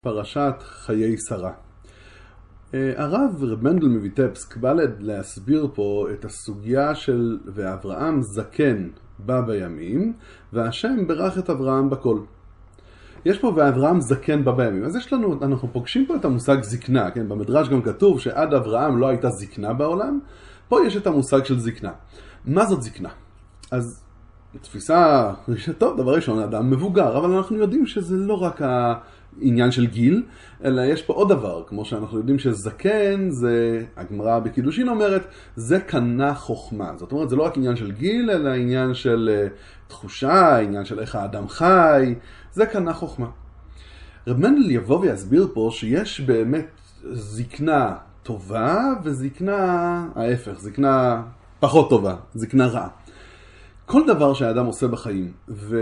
פרשת חיי שרה. הרב רב מנדל מויטבסק בא להסביר פה את הסוגיה של ואברהם זקן בא בימים והשם ברך את אברהם בכל. יש פה ואברהם זקן בא בימים. אז אנחנו פוגשים פה את המושג זקנה, כן? במדרש גם כתוב שעד אברהם לא הייתה זקנה בעולם. פה יש את המושג של זקנה. מה זאת זקנה? אז תפיסה טוב, דבר ראשון, אדם מבוגר, אבל אנחנו יודעים שזה לא רק העניין של גיל, אלא יש פה עוד דבר, כמו שאנחנו יודעים שזקן, זה, הגמרא בקידושין אומרת, זה קנה חוכמה. זאת אומרת, זה לא רק עניין של גיל, אלא עניין של תחושה, עניין של איך האדם חי, זה קנה חוכמה. רב מנדל יבוא ויסביר פה שיש באמת זקנה טובה, וזקנה ההפך, זקנה פחות טובה, זקנה רעה. כל דבר שהאדם עושה בחיים,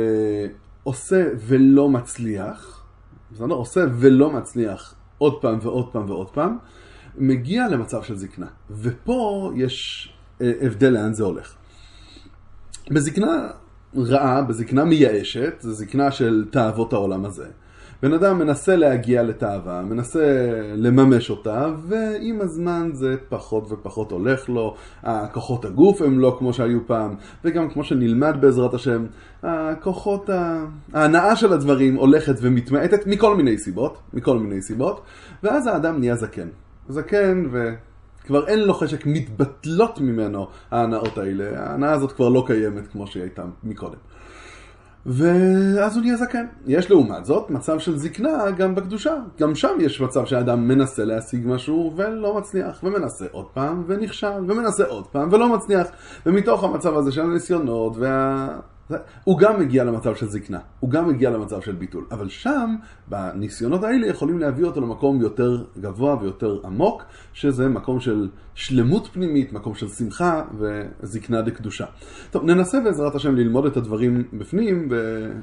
ועושה ולא מצליח, עושה ולא מצליח עוד פעם ועוד פעם ועוד פעם, מגיע למצב של זקנה. ופה יש הבדל לאן זה הולך. בזקנה רעה, בזקנה מייאשת, זה זקנה של תאוות העולם הזה. בן אדם מנסה להגיע לתאווה, מנסה לממש אותה, ועם הזמן זה פחות ופחות הולך לו. הכוחות הגוף הם לא כמו שהיו פעם, וגם כמו שנלמד בעזרת השם, הכוחות, ההנאה של הדברים הולכת ומתמעטת מכל מיני סיבות, ואז האדם נהיה זקן. זקן וכבר אין לו חשק, מתבטלות ממנו ההנאות האלה. ההנאה הזאת כבר לא קיימת כמו שהיא הייתה מקודם. ואז הוא נהיה זקן. יש לעומת זאת מצב של זקנה גם בקדושה. גם שם יש מצב שהאדם מנסה להשיג משהו ולא מצליח, ומנסה עוד פעם ונכשל, ומנסה עוד פעם ולא מצליח. ומתוך המצב הזה של הניסיונות הוא גם מגיע למצב של זקנה, הוא גם מגיע למצב של ביטול. אבל שם, בניסיונות האלה יכולים להביא אותו למקום יותר גבוה ויותר עמוק, שזה מקום של שלמות פנימית, מקום של שמחה וזקנה דקדושה. טוב, ננסה בעזרת השם ללמוד את הדברים בפנים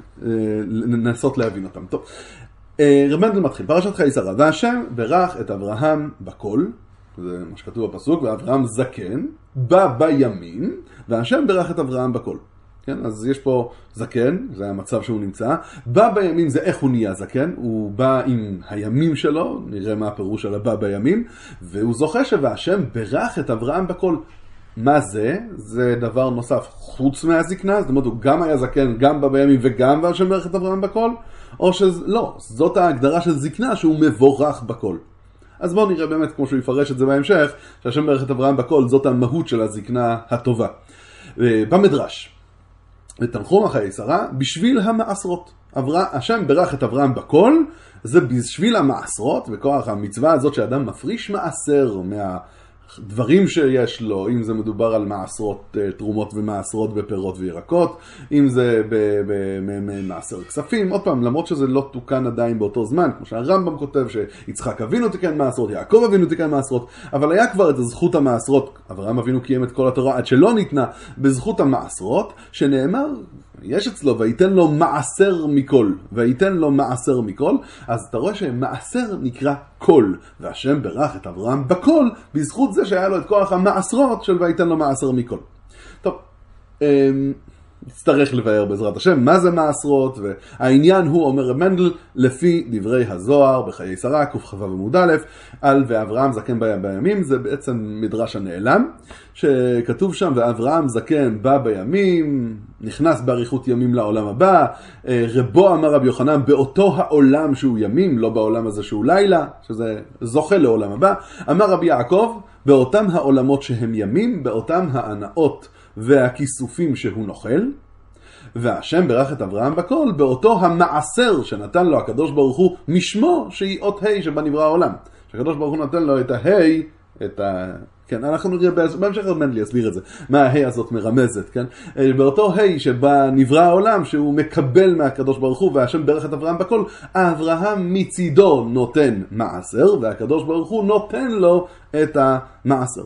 ולנסות להבין אותם. טוב, רב מנדל מתחיל, פרשת חיי שרה, והשם ברך את אברהם בכל, זה מה שכתוב בפסוק, ואברהם זקן, בא בימים, והשם ברך את אברהם בכל. כן? אז יש פה זקן, זה המצב שהוא נמצא. בא בימים זה איך הוא נהיה זקן, הוא בא עם הימים שלו, נראה מה הפירוש של הבא בימים, והוא זוכה שהשם ברך את אברהם בכל. מה זה? זה דבר נוסף חוץ מהזקנה, זאת אומרת הוא גם היה זקן, גם בא בימים וגם והשם ברך את אברהם בכל, או שלא, זאת ההגדרה של זקנה שהוא מבורך בכל. אז בואו נראה באמת כמו שהוא יפרש את זה בהמשך, שהשם ברך את אברהם בכל, זאת המהות של הזקנה הטובה. במדרש, ותנחום חיי שרה בשביל המעשרות. השם ברך את אברהם בכל, זה בשביל המעשרות, וכוח המצווה הזאת שאדם מפריש מעשר מהדברים שיש לו, אם זה מדובר על מעשרות תרומות ומעשרות בפירות וירקות, אם זה במעשר כספים. עוד פעם, למרות שזה לא תוקן עדיין באותו זמן, כמו שהרמב"ם כותב שיצחק אבינו תיקן מעשרות, יעקב אבינו תיקן מעשרות, אבל היה כבר את זכות המעשרות. אברהם אבינו קיים את כל התורה עד שלא ניתנה בזכות המעשרות, שנאמר, יש אצלו, וייתן לו מעשר מכל, וייתן לו מעשר מכל. אז אתה רואה שמעשר נקרא כל, והשם ברך את אברהם בכל, בזכות זה שהיה לו את כוח המעשרות של וייתן לו מעשר מכל. טוב, נצטרך לבאר בעזרת השם מה זה מעשרות, והעניין הוא, אומר רב מנדל, לפי דברי הזוהר בחיי שרה, קכ"ו עמוד א', על ואברהם זקן בימים, זה בעצם מדרש הנעלם, שכתוב שם ואברהם זקן בא בימים, נכנס באריכות ימים לעולם הבא. רבו אמר רבי יוחנן באותו העולם שהוא ימים, לא בעולם הזה שהוא לילה, שזה זוכה לעולם הבא. אמר רבי יעקב באותם העולמות שהם ימים, באותם ההנאות והכיסופים שהוא נוכל. והשם ברך את אברהם בכל באותו המעשר שנתן לו הקדוש ברוך הוא משמו, שהיא אות ה' שבה נברא העולם. שהקדוש ברוך הוא נתן לו את הה', כן, אנחנו נראה בהמשך רב מנדל יסביר את זה, מה הה' הזאת מרמזת, כן? באותו ה' שבה נברא העולם, שהוא מקבל מהקדוש ברוך הוא, והשם ברך את אברהם בכל, אברהם מצידו נותן מעשר, והקדוש ברוך הוא נותן לו את המעשר.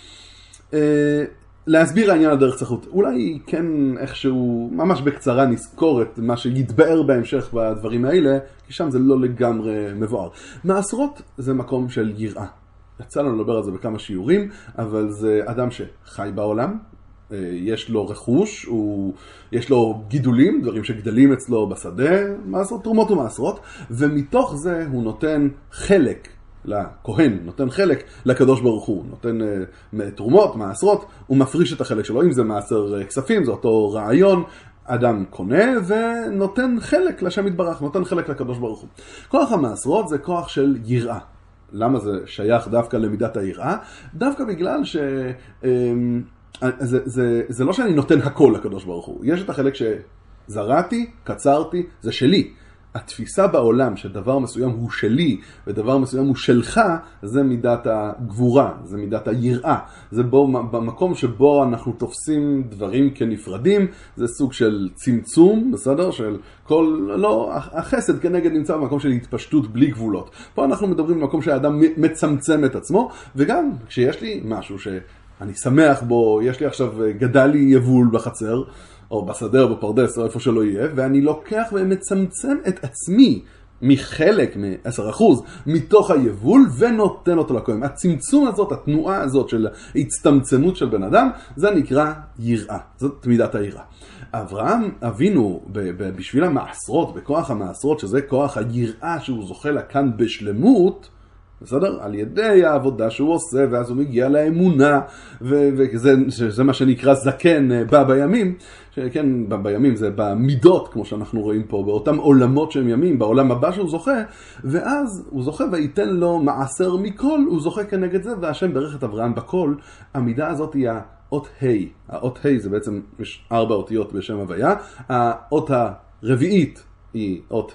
להסביר העניין הדרך צחות. אולי כן איכשהו, ממש בקצרה נזכור את מה שיתבאר בהמשך בדברים האלה, כי שם זה לא לגמרי מבואר. מעשרות זה מקום של יראה. יצא לנו לדבר על זה בכמה שיעורים, אבל זה אדם שחי בעולם, יש לו רכוש, יש לו גידולים, דברים שגדלים אצלו בשדה, תרומות ומעשרות, ומתוך זה הוא נותן חלק לכהן, נותן חלק לקדוש ברוך הוא, נותן תרומות, מעשרות, הוא מפריש את החלק שלו, אם זה מעשר כספים, זה אותו רעיון, אדם קונה ונותן חלק לשם יתברך, נותן חלק לקדוש ברוך הוא. כוח המעשרות זה כוח של יראה. למה זה שייך דווקא למידת היראה? דווקא בגלל זה לא שאני נותן הכל לקדוש ברוך הוא. יש את החלק שזרעתי, קצרתי, זה שלי. התפיסה בעולם שדבר מסוים הוא שלי ודבר מסוים הוא שלך, זה מידת הגבורה, זה מידת היראה. זה במקום שבו אנחנו תופסים דברים כנפרדים, זה סוג של צמצום, בסדר? של החסד כנגד נמצא במקום של התפשטות בלי גבולות. פה אנחנו מדברים במקום שהאדם מצמצם את עצמו, וגם כשיש לי משהו שאני שמח בו, יש לי עכשיו גדל לי יבול בחצר, או בשדה או בפרדס או איפה שלא יהיה, ואני לוקח ומצמצם את עצמי מחלק, מ-10% מתוך היבול ונותן אותו לכהן. הצמצום הזאת, התנועה הזאת של הצטמצמות של בן אדם, זה נקרא יראה. זאת מידת היראה. אברהם אבינו בשביל המעשרות, בכוח המעשרות, שזה כוח היראה שהוא זוכה לה כאן בשלמות, בסדר? על ידי העבודה שהוא עושה, ואז הוא מגיע לאמונה, וזה מה שנקרא זקן בא בימים, שכן, בא בימים זה במידות, כמו שאנחנו רואים פה, באותם עולמות שהם ימים, בעולם הבא שהוא זוכה, ואז הוא זוכה וייתן לו מעשר מכל, הוא זוכה כנגד זה, והשם ברך את אברהם בכל. המידה הזאת היא האות ה'. האות ה' זה בעצם, יש 4 אותיות בשם הוויה, האות הרביעית, היא אות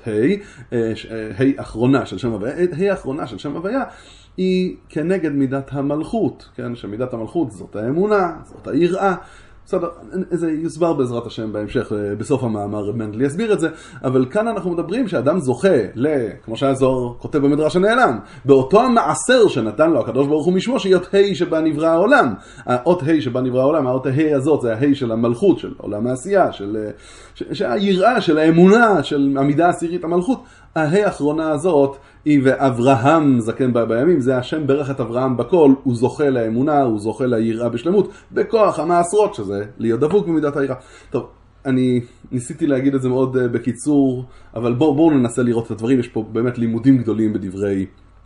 ה' אחרונה של שם הוויה. ה' האחרונה של שם הוויה היא כנגד מידת המלכות, כן? שמידת המלכות זאת האמונה, זאת היראה. בסדר, זה יוסבר בעזרת השם בהמשך, בסוף המאמר מנדל יסביר את זה, אבל כאן אנחנו מדברים שאדם זוכה כמו שהזוהר כותב במדרש הנעלם, באותו המעשר שנתן לו הקדוש ברוך הוא משמו, שהיא אות ה' שבה נברא העולם. האות ה' שבה נברא העולם, האות ה' הזאת זה ה' של המלכות, של עולם העשייה, של היראה, של האמונה, של המידה העשירית המלכות. הה' האחרונה הזאת היא ואברהם זקן בא בימים, זה השם ברך את אברהם בכל, הוא זוכה לאמונה, הוא זוכה ליראה בשלמות, בכוח המעשרות, שזה להיות דבוק במידת היראה. טוב, אני ניסיתי להגיד את זה מאוד בקיצור, אבל בואו ננסה לראות את הדברים. יש פה באמת לימודים גדולים בדברי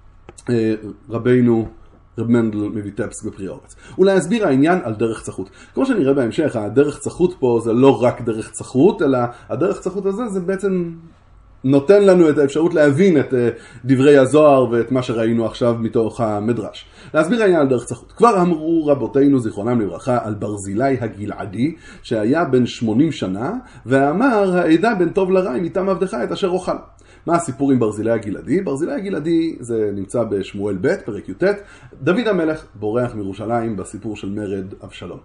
רבינו רב מנדל מויטבסק בפרי האורץ. ולהסביר העניין על דרך צחות. כמו שנראה בהמשך, הדרך צחות פה זה לא רק דרך צחות, אלא הדרך צחות הזה זה בעצם נותן לנו את האפשרות להבין את דברי הזוהר ואת מה שראינו עכשיו מתוך המדרש. להסביר העניין על דרך צחות. כבר אמרו רבותינו זיכרונם לברכה על ברזילי הגלעדי, שהיה בן 80 שנה, ואמר העדה בין טוב לרע אם איתם עבדך את אשר אוכל. מה הסיפור עם ברזילי הגלעדי? ברזילי הגלעדי זה נמצא בשמואל ב' פרק י"ט. דוד המלך בורח מירושלים בסיפור של מרד אבשלום.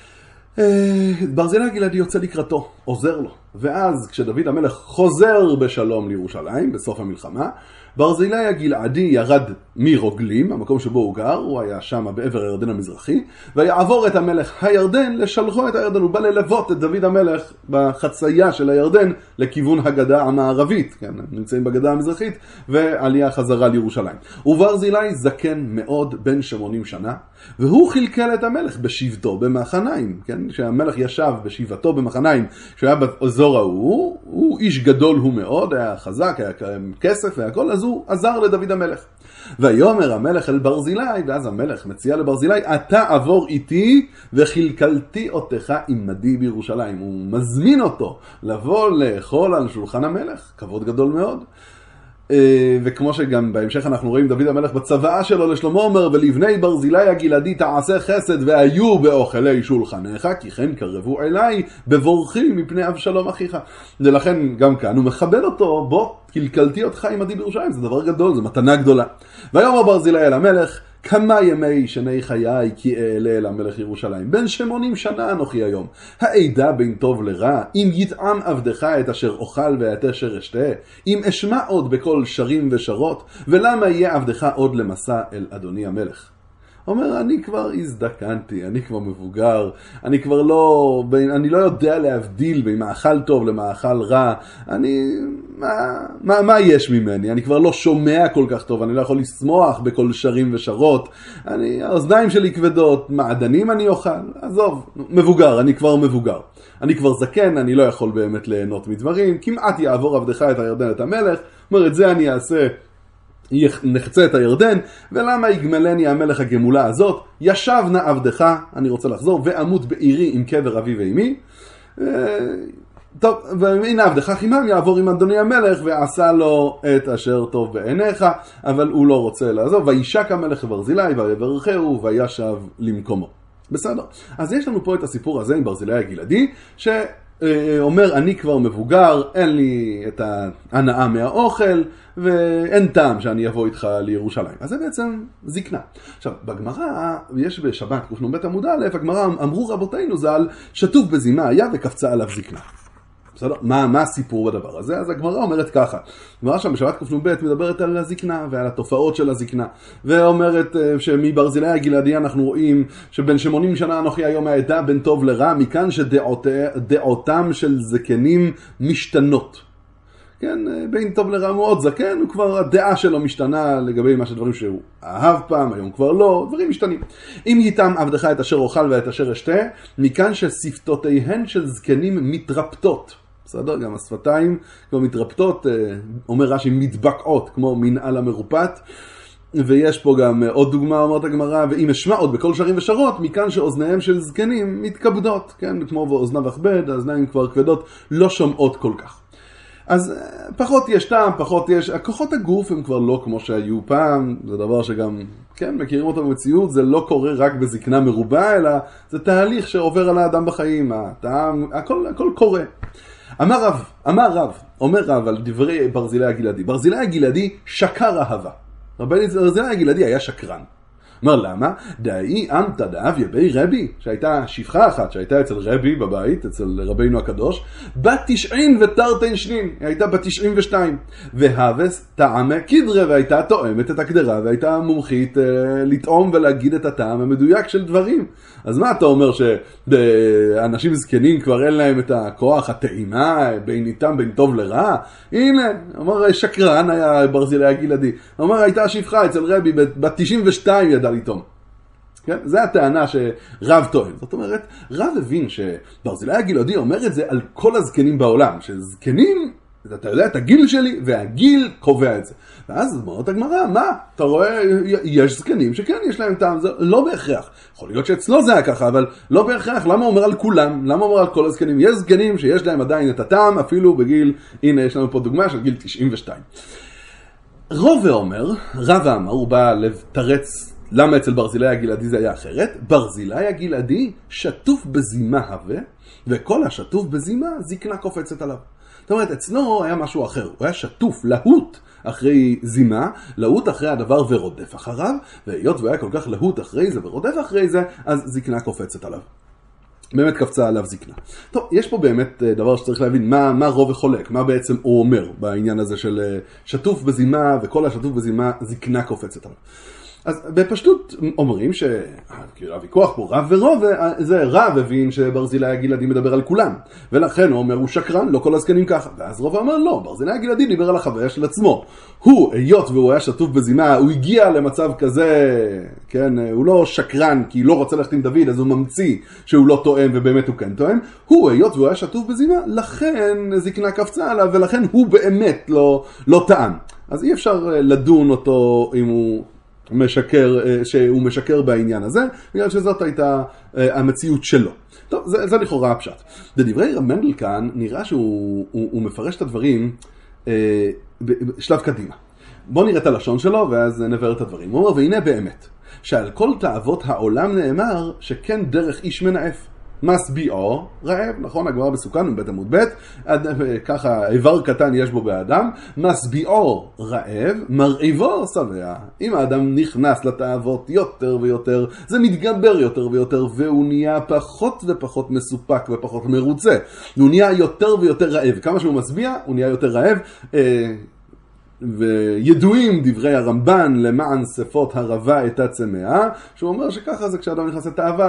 ברזילי הגלעדי יוצא לקראתו, עוזר לו, ואז כשדוד המלך חוזר בשלום לירושלים בסוף המלחמה, ברזילי הגלעדי ירד מרוגלים, המקום שבו הוא גר, הוא היה שם בעבר הירדן המזרחי, ויעבור את המלך הירדן לשלחו את הירדן. הוא בא ללוות את דוד המלך בחצייה של הירדן לכיוון הגדה המערבית, כן, נמצאים בגדה המזרחית, ועלייה חזרה לירושלים. וברזילי זקן מאוד, בן 80 שנה, והוא חלקל את המלך בשבתו במחניים, כן, שהמלך ישב בשבתו במחניים, כשהיה באזור ההוא, הוא איש גדול הוא מאוד, היה חזק, היה כסף והכל, אז הוא עזר לדוד המלך. ויאמר המלך אל ברזילי, ואז המלך מציע לברזילי, אתה עבור איתי וחלקלתי אותך עמדי בירושלים. הוא מזמין אותו לבוא לאכול על שולחן המלך, כבוד גדול מאוד. וכמו שגם בהמשך אנחנו רואים דוד המלך בצוואה שלו לשלמה אומר, ולבני ברזילי הגלעדי תעשה חסד והיו באוכלי שולחנך, כי כן קרבו אליי בבורחים מפני אבשלום אחיך. ולכן גם כאן הוא מכבד אותו, בוא קלקלתי אותך עמדי בירושלים, זה דבר גדול, זה מתנה גדולה. ויאמר ברזילי אל המלך, כמה ימי שני חיי כי אעלה אל המלך ירושלים, בן 80 שנה אנוכי היום. העדה בין טוב לרע, אם יטעם עבדך את אשר אוכל ואת אשר אשתה, אם אשמע עוד בכל שרים ושרות, ולמה יהיה עבדך עוד למסע אל אדוני המלך. אומר, אני כבר הזדקנתי, אני כבר מבוגר, אני כבר לא, אני לא יודע להבדיל בין מאכל טוב למאכל רע, מה יש ממני? אני כבר לא שומע כל כך טוב, אני לא יכול לשמוח בכל שרים ושרות, האוזניים שלי כבדות, מעדנים אני אוכל, עזוב, מבוגר, אני כבר מבוגר. אני כבר זקן, אני לא יכול באמת ליהנות מדברים, כמעט יעבור עבדך את הירדן את המלך, אומר, את זה אני אעשה, נחצה את הירדן, ולמה יגמלני המלך הגמולה הזאת? ישב נא עבדך, אני רוצה לחזור, ואמות בעירי עם קבר אבי ואמי, טוב, והנה עבדך חימם יעבור עם אדוני המלך, ועשה לו את אשר טוב בעיניך, אבל הוא לא רוצה לעזוב, וישק המלך ברזילי, ויברכהו, וישב למקומו. בסדר. אז יש לנו פה את הסיפור הזה עם ברזילי הגלעדי, שאומר, אני כבר מבוגר, אין לי את ההנאה מהאוכל, ואין טעם שאני אבוא איתך לירושלים. אז זה בעצם זקנה. עכשיו, בגמרא, יש בשבת, קנ"ב עמוד א', הגמרא אמרו רבותינו ז"ל, שטוף בזימה היה וקפצה עליו זקנה. בסדר? מה הסיפור בדבר הזה? אז הגמרא אומרת ככה. הגמרא שם בשבת קנ"ב מדברת על הזקנה ועל התופעות של הזקנה. ואומרת שמברזילי הגלעדי אנחנו רואים שבין 80 שנה אנוכי היום העדה בין טוב לרע, מכאן שדעותם של זקנים משתנות. כן, בין טוב לרע מאוד זקן, הוא כבר הדעה שלו משתנה לגבי מה שדברים שהוא אהב פעם, היום כבר לא, דברים משתנים. אם ייתם עבדך את אשר אוכל ואת אשר אשתה, מכאן ששפתותיהן של זקנים מתרפטות. בסדר? גם השפתיים כבר מתרפטות, אומר רש"י מתבקעות, כמו מנעל המרופט. ויש פה גם עוד דוגמה, אומרת הגמרא, ואם אשמע עוד בכל שרים ושרות, מכאן שאוזניהם של זקנים מתכבדות, כן? כמו באוזניו הכבד, האוזניים כבר כבדות, לא שומעות כל כך. אז פחות יש טעם, פחות יש, הכוחות הגוף הם כבר לא כמו שהיו פעם, זה דבר שגם, כן, מכירים אותו במציאות, זה לא קורה רק בזקנה מרובה, אלא זה תהליך שעובר על האדם בחיים, הטעם, הכל קורה. אומר רב על דברי ברזילי הגלעדי, ברזילי הגלעדי שקר אהבה, ברזילי הגלעדי היה שקרן. אומר למה? דאי אמתא דאביה בי רבי, שהייתה שפחה אחת שהייתה אצל רבי בבית, אצל רבינו הקדוש, בת 90 ותרתן שנין, היא הייתה בת 92, והבס טעמה קדרה, והייתה תואמת את הקדרה, והייתה מומחית לטעום ולהגיד את הטעם המדויק של דברים. אז מה אתה אומר שאנשים זקנים כבר אין להם את הכוח הטעימה בין איתם בין טוב לרע? הנה, אומר שקרן היה ברזילי הגלעדי, אומר הייתה שפחה אצל רבי בת 92 ידע לטעום. כן? זה הטענה שרב טוען. זאת אומרת, רב הבין שברזילי הגלעדי אומר את זה על כל הזקנים בעולם, שזקנים, אתה יודע את הגיל שלי, והגיל קובע את זה. ואז אומרת הגמרא, מה? אתה רואה, יש זקנים שכן יש להם טעם, זה לא בהכרח. יכול להיות שאצלו זה היה ככה, אבל לא בהכרח. למה אומר על כולם? למה אומר על כל הזקנים? יש זקנים שיש להם עדיין את הטעם, אפילו בגיל, הנה יש לנו פה דוגמה של גיל 92. רב אמר, הוא בא לתרץ למה אצל ברזילי הגלעדי זה היה אחרת. ברזילי הגלעדי שטוף בזימה הווה, וכל השטוף בזימה זקנה קופצת עליו. זאת אומרת, אצלו היה משהו אחר, הוא היה שטוף, להוט אחרי זימה, להוט אחרי הדבר ורודף אחריו, והיות הוא היה כל כך להוט אחרי זה ורודף אחרי זה, אז זקנה קופצת עליו. באמת קפצה עליו זקנה. טוב, יש פה באמת דבר שצריך להבין, מה רוב וחולק, מה בעצם הוא אומר בעניין הזה של שטוף בזימה, וכל השטוף בזימה זקנה קופצת עליו. אז בפשטות אומרים שהוויכוח פה רב ורוב, זה רב הבין שברזילי הגלעדי מדבר על כולם, ולכן הוא אומר הוא שקרן, לא כל הזקנים ככה. ואז רוב אמר לא, ברזילי הגלעדי דיבר על החוויה של עצמו. הוא, היות והוא היה שטוף בזימה, הוא הגיע למצב כזה, כן, הוא לא שקרן כי לא רוצה ללכת עם דוד, אז הוא ממציא שהוא לא טועם ובאמת הוא כן טועם. הוא, היות והוא היה שטוף בזימה, לכן זקנה קפצה עליו, ולכן הוא באמת לא טעם. אז אי אפשר לדון אותו אם הוא שהוא משקר בעניין הזה, בגלל שזאת הייתה המציאות שלו. טוב, זה לכאורה הפשט. בדברי רב מנדל כאן נראה שהוא מפרש את הדברים בשלב קדימה. בואו נראה את הלשון שלו ואז נבהר את הדברים. הוא אומר, והנה באמת, שעל כל תאוות העולם נאמר שכן דרך איש מנאף. משביעו רעב, נכון? הגמרא בסוכן בבית עמוד ב', ככה איבר קטן יש בו באדם, משביעו רעב, מרעיבו שבע. אם האדם נכנס לתאוות יותר ויותר, זה מתגבר יותר ויותר, והוא נהיה פחות ופחות מסופק ופחות מרוצה. הוא נהיה יותר ויותר רעב. כמה שהוא משביע, הוא נהיה יותר רעב. וידועים דברי הרמב"ן למען שפות הרבה את הצמאה, שהוא אומר שככה זה כשאדם נכנס לתאווה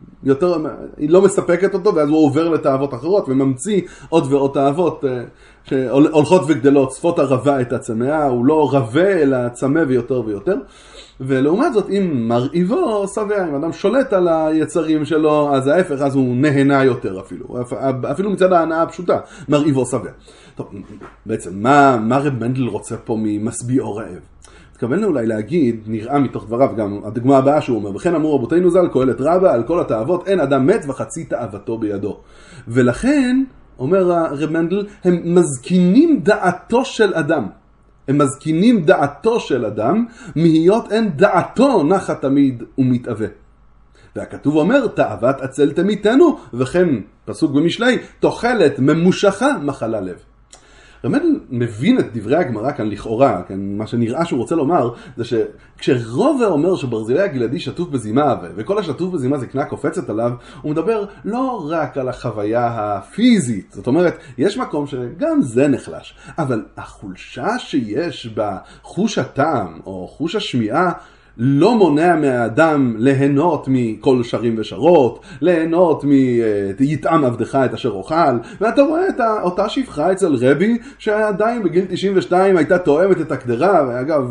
היא לא מספקת אותו, ואז הוא עובר לתאוות אחרות וממציא עוד ועוד תאוות שהולכות וגדלות, שפות הרבה את הצמאה, הוא לא רבה אלא צמא ויותר ויותר. ולעומת זאת, אם מרעיבו שבע, אם אדם שולט על היצרים שלו, אז ההפך, אז הוא נהנה יותר אפילו מצד ההנאה הפשוטה, מרעיבו שבע. טוב, בעצם, מה רב מנדל רוצה פה ממשביעו רעב? התכוון אולי להגיד, נראה מתוך דבריו גם הדוגמה הבאה שהוא אומר, וכן אמרו רבותינו ז"ל, קהלת רבה, על כל התאוות אין אדם מת וחצי תאוותו בידו. ולכן, אומר רב מנדל, הם מזקינים דעתו של אדם. הם מזקינים דעתו של אדם, מהיות אין דעתו נחה תמיד ומתאווה. והכתוב אומר, תאוות עצל תמיתנו, וכן, פסוק במשלי, תוחלת ממושכה מחלה לב. רמד מבין את דברי הגמרא כאן לכאורה, כאן מה שנראה שהוא רוצה לומר, זה שכשרובה אומר שברזילי הגלעדי שטוף בזימה, וכל השטוף בזימה זקנה קופצת עליו, הוא מדבר לא רק על החוויה הפיזית, זאת אומרת, יש מקום שגם זה נחלש, אבל החולשה שיש בחוש הטעם, או חוש השמיעה, לא מונע מהאדם ליהנות מכל שרים ושרות, ליהנות יטעם עבדך את אשר אוכל, ואתה רואה את אותה שפחה אצל רבי, שעדיין בגיל 92 הייתה תואמת את הקדרה, ואגב,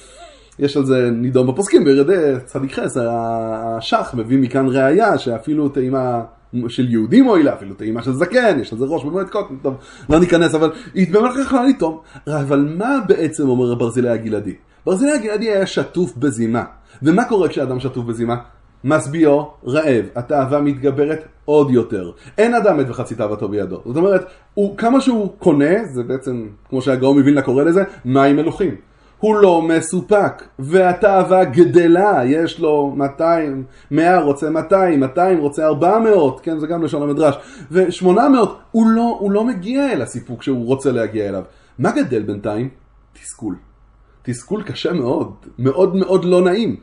יש על זה נידון בפוסקים, בירדי צדיק חס, השח מביא מכאן ראיה, שאפילו טעימה של יהודים מועילה, אפילו טעימה של זקן, יש על זה ראש במועד קוטן, טוב, לא ניכנס, אבל היא באמת יכולה לטעום. אבל מה בעצם אומר ברזילי הגלעדי? ברזילי הגלעדי היה שטוף בזימה. ומה קורה כשאדם שטוף בזימה? משביעו רעב, התאווה מתגברת עוד יותר. אין אדם מת וחצי תאוותו בידו. זאת אומרת, כמה שהוא קונה, זה בעצם, כמו שהגאון מווילנה קורא לזה, מים מלוכים. הוא לא מסופק, והתאווה גדלה, יש לו 200, 100 רוצה 200, 200 רוצה 400, כן, זה גם לשון המדרש, ו800, הוא לא מגיע אל הסיפוק שהוא רוצה להגיע אליו. מה גדל בינתיים? תסכול. תסכול קשה מאוד, מאוד מאוד לא נעים.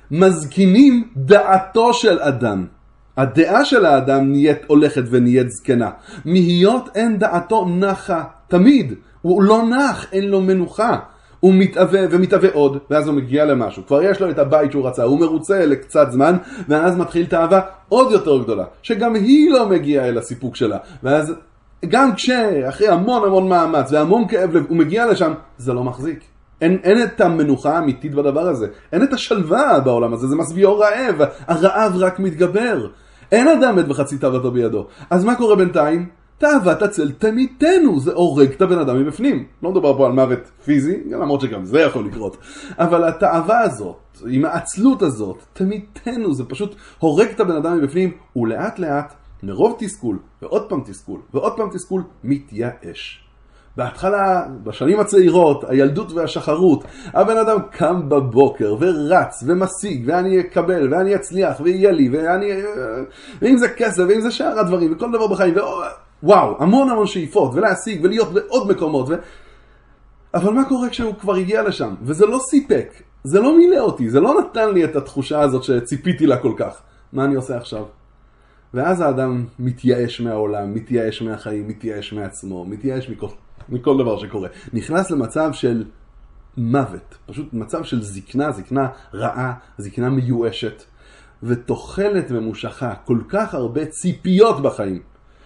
מזקינים דעתו של אדם. הדעה של האדם נהיית הולכת ונהיית זקנה. מהיות אין דעתו נחה תמיד. הוא לא נח, אין לו מנוחה. הוא מתאווה ומתאווה עוד, ואז הוא מגיע למשהו. כבר יש לו את הבית שהוא רצה, הוא מרוצה לקצת זמן, ואז מתחיל תאווה עוד יותר גדולה, שגם היא לא מגיעה אל הסיפוק שלה. ואז גם כשאחרי המון מאמץ והמון כאב לב, הוא מגיע לשם, זה לא מחזיק. אין את המנוחה האמיתית בדבר הזה. אין את השלווה בעולם הזה, זה משביעו רעב. הרעב רק מתגבר. אין אדם מת וחצי תאוותו בידו. אז מה קורה בינתיים? תאוות עצל תמיתנו, זה הורג את הבן אדם מבפנים. לא מדובר פה על מוות פיזי, למרות שגם זה יכול לקרות. אבל התאווה הזאת, עם העצלות הזאת, תמיתנו, זה פשוט הורג את הבן אדם מבפנים, ולאט לאט, מרוב תסכול, ועוד פעם תסכול, ועוד פעם תסכול, מתייאש. בהתחלה, בשנים הצעירות, הילדות והשחרות, הבן אדם קם בבוקר ורץ ומשיג, ואני אקבל, ואני אצליח, ויהיה לי, ואם זה כסף, ואם זה שאר הדברים, וכל דבר בחיים, וואו, המון שאיפות, ולהשיג, ולהיות בעוד מקומות, אבל מה קורה כשהוא כבר הגיע לשם? וזה לא סיפק, זה לא מילא אותי, זה לא נתן לי את התחושה הזאת שציפיתי לה כל כך. מה אני עושה עכשיו? ואז האדם מתייאש מהעולם, מתייאש מהחיים, מתייאש מעצמו, מתייאש מכל דבר שקורה. נכנס למצב של מוות, פשוט מצב של זקנה, זקנה רעה, זקנה מיואשת, ותוחלת ממושכה, כל כך הרבה ציפיות בחיים,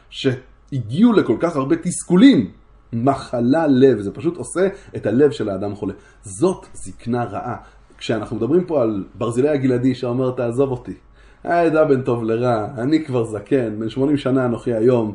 שהגיעו לכל כך הרבה תסכולים, מחלה לב, זה פשוט עושה את הלב של האדם חולה. זאת זקנה רעה. כשאנחנו מדברים פה על ברזילי הגלעדי שאומר תעזוב אותי, העדה בין טוב לרע, אני כבר זקן, בן 80 שנה אנוכי היום,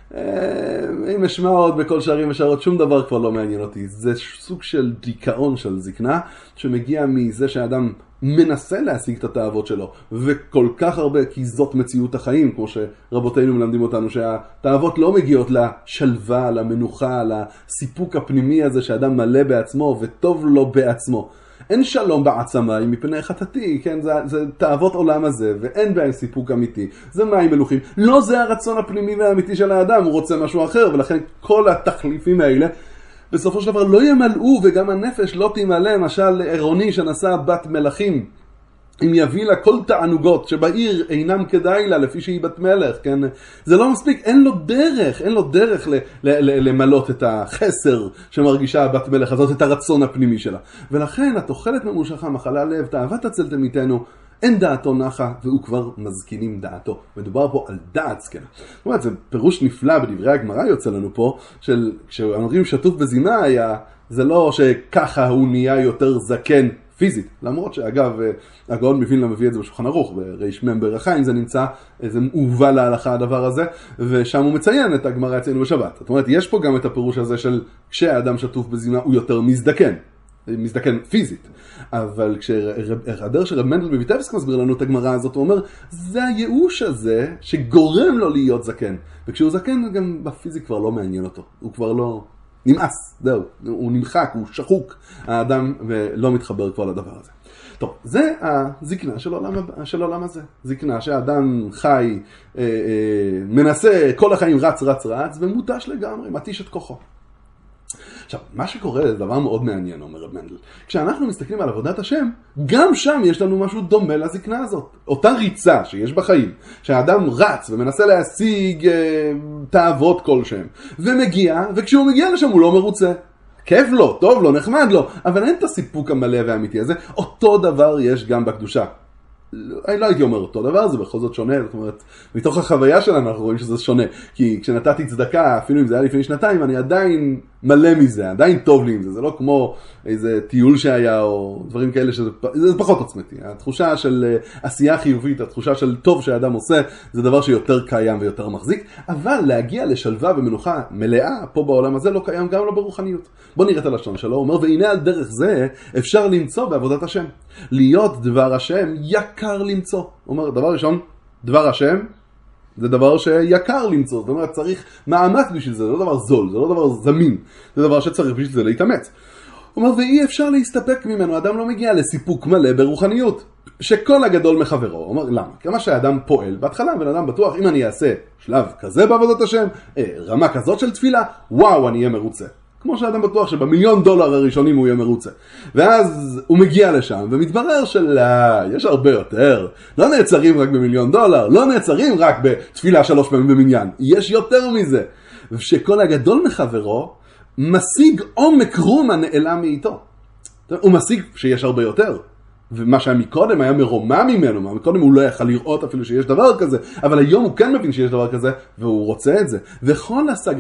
אם אשמע עוד בכל שערים ושערות, שום דבר כבר לא מעניין אותי. זה סוג של דיכאון של זקנה, שמגיע מזה שהאדם מנסה להשיג את התאוות שלו, וכל כך הרבה, כי זאת מציאות החיים, כמו שרבותינו מלמדים אותנו, שהתאוות לא מגיעות לשלווה, למנוחה, לסיפוק הפנימי הזה שאדם מלא בעצמו וטוב לו בעצמו. אין שלום בעצמי מפני חטאתי, כן? זה תאוות עולם הזה, ואין בהם סיפוק אמיתי. זה מים מלוכים. לא זה הרצון הפנימי והאמיתי של האדם, הוא רוצה משהו אחר, ולכן כל התחליפים האלה בסופו של דבר לא ימלאו, וגם הנפש לא תמלא. למשל עירוני שנסע בת מלכים אם יביא לה כל תענוגות שבעיר אינם כדאי לה לפי שהיא בת מלך, כן? זה לא מספיק, אין לו דרך למלות את החסר שמרגישה הבת מלך הזאת, את הרצון הפנימי שלה. ולכן התוחלת ממושכה, מחלה לב, תאוות הצל תמיתנו, אין דעתו נחה, והוא כבר מזקינים דעתו. מדובר פה על דעת זקנה. זאת אומרת, זה פירוש נפלא בדברי הגמרא יוצא לנו פה, כשאומרים שטוף בזימה היה, זה לא שככה הוא נהיה יותר זקן פיזית. למרות שאגב, הגאון מווילנה מביא את זה בשולחן ערוך, בריש מ' ברחיים זה נמצא, זה הובא להלכה הדבר הזה, ושם הוא מציין את הגמרא אצלנו בשבת. זאת אומרת, יש פה גם את הפירוש הזה של כשהאדם שטוף בזימה הוא יותר מזדקן פיזית. אבל כשהדרך של רב מנדל מויטבסק מסביר לנו את הגמרא הזאת, הוא אומר, זה הייאוש הזה שגורם לו להיות זקן. וכשהוא זקן, גם בפיזי כבר לא מעניין אותו. הוא כבר לא נמאס, זהו. הוא נמחק, הוא שחוק, האדם, ולא מתחבר כבר לדבר הזה. טוב, זה הזקנה של עולם הזה. זקנה שהאדם חי, מנסה כל החיים רץ, ומותש לגמרי, מתיש את כוחו. עכשיו, מה שקורה זה דבר מאוד מעניין, אומר רב מנדל. כשאנחנו מסתכלים על עבודת השם, גם שם יש לנו משהו דומה לזקנה הזאת. אותה ריצה שיש בחיים, שהאדם רץ ומנסה להשיג תאוות כלשהם, ומגיע, וכשהוא מגיע לשם הוא לא מרוצה. כיף לו, טוב לו, נחמד לו, אבל אין את הסיפוק המלא והאמיתי הזה. אותו דבר יש גם בקדושה. לא הייתי אומר אותו דבר, זה בכל זאת שונה, זאת אומרת, מתוך החוויה שלנו אנחנו רואים שזה שונה, כי כשנתתי צדקה, אפילו אם זה היה לפני שנתיים, אני עדיין מלא מזה, עדיין טוב לי עם זה, זה לא כמו איזה טיול שהיה או דברים כאלה, זה פחות עוצמתי, התחושה של עשייה חיובית, התחושה של טוב שהאדם עושה, זה דבר שיותר קיים ויותר מחזיק, אבל להגיע לשלווה ומנוחה מלאה פה בעולם הזה לא קיים גם לא ברוחניות. בוא נראה את הלשון שלו, הוא אומר, והנה על דרך זה אפשר למצוא בעבודת השם. להיות דבר השם יקר למצוא. הוא אומר, דבר ראשון, דבר השם זה דבר שיקר למצוא. זאת אומרת, צריך מאמץ בשביל זה, זה לא דבר זול, זה לא דבר זמין, זה דבר שצריך בשביל זה להתאמץ. הוא אומר, ואי אפשר להסתפק ממנו, אדם לא מגיע לסיפוק מלא ברוחניות, שכל הגדול מחברו. הוא אומר, למה? כמה שהאדם פועל, בהתחלה בן אדם בטוח, אם אני אעשה שלב כזה בעבודת השם, רמה כזאת של תפילה, וואו, אני אהיה מרוצה. כמו שאדם בטוח שב$1,000,000 הראשונים הוא יהיה מרוצה. ואז הוא מגיע לשם, ומתברר יש הרבה יותר. לא נעצרים רק ב$1,000,000, לא נעצרים רק בתפילה 3 פעמים במניין. יש יותר מזה. ושכל הגדול מחברו, משיג עומק רום הנעלם מאיתו. הוא משיג שיש הרבה יותר. ומה שהיה מקודם היה מרומע ממנו, מקודם הוא לא יכל לראות אפילו שיש דבר כזה, אבל היום הוא כן מבין שיש דבר כזה, והוא רוצה את זה. וכל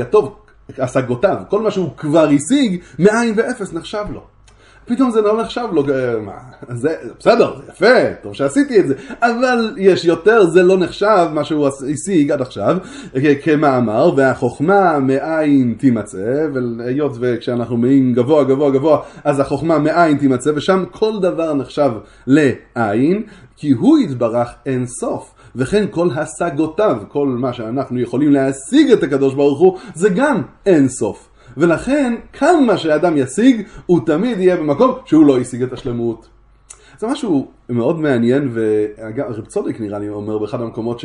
השגותיו, כל מה שהוא כבר השיג, מאין ואפס נחשב לו. פתאום זה לא נחשב לו, זה בסדר, זה יפה, טוב שעשיתי את זה, אבל יש יותר, זה לא נחשב מה שהוא השיג עד עכשיו, כמאמר, והחוכמה מאין תימצא, והיות וכשאנחנו מעין גבוה, גבוה, גבוה, אז החוכמה מאין תימצא, ושם כל דבר נחשב לעין, כי הוא יתברך אין סוף. וכן כל השגותיו, כל מה שאנחנו יכולים להשיג את הקדוש ברוך הוא, זה גם אין סוף. ולכן, כמה שאדם ישיג, הוא תמיד יהיה במקום שהוא לא ישיג את השלמות. זה משהו מאוד מעניין, ורב צודק נראה לי אומר באחד המקומות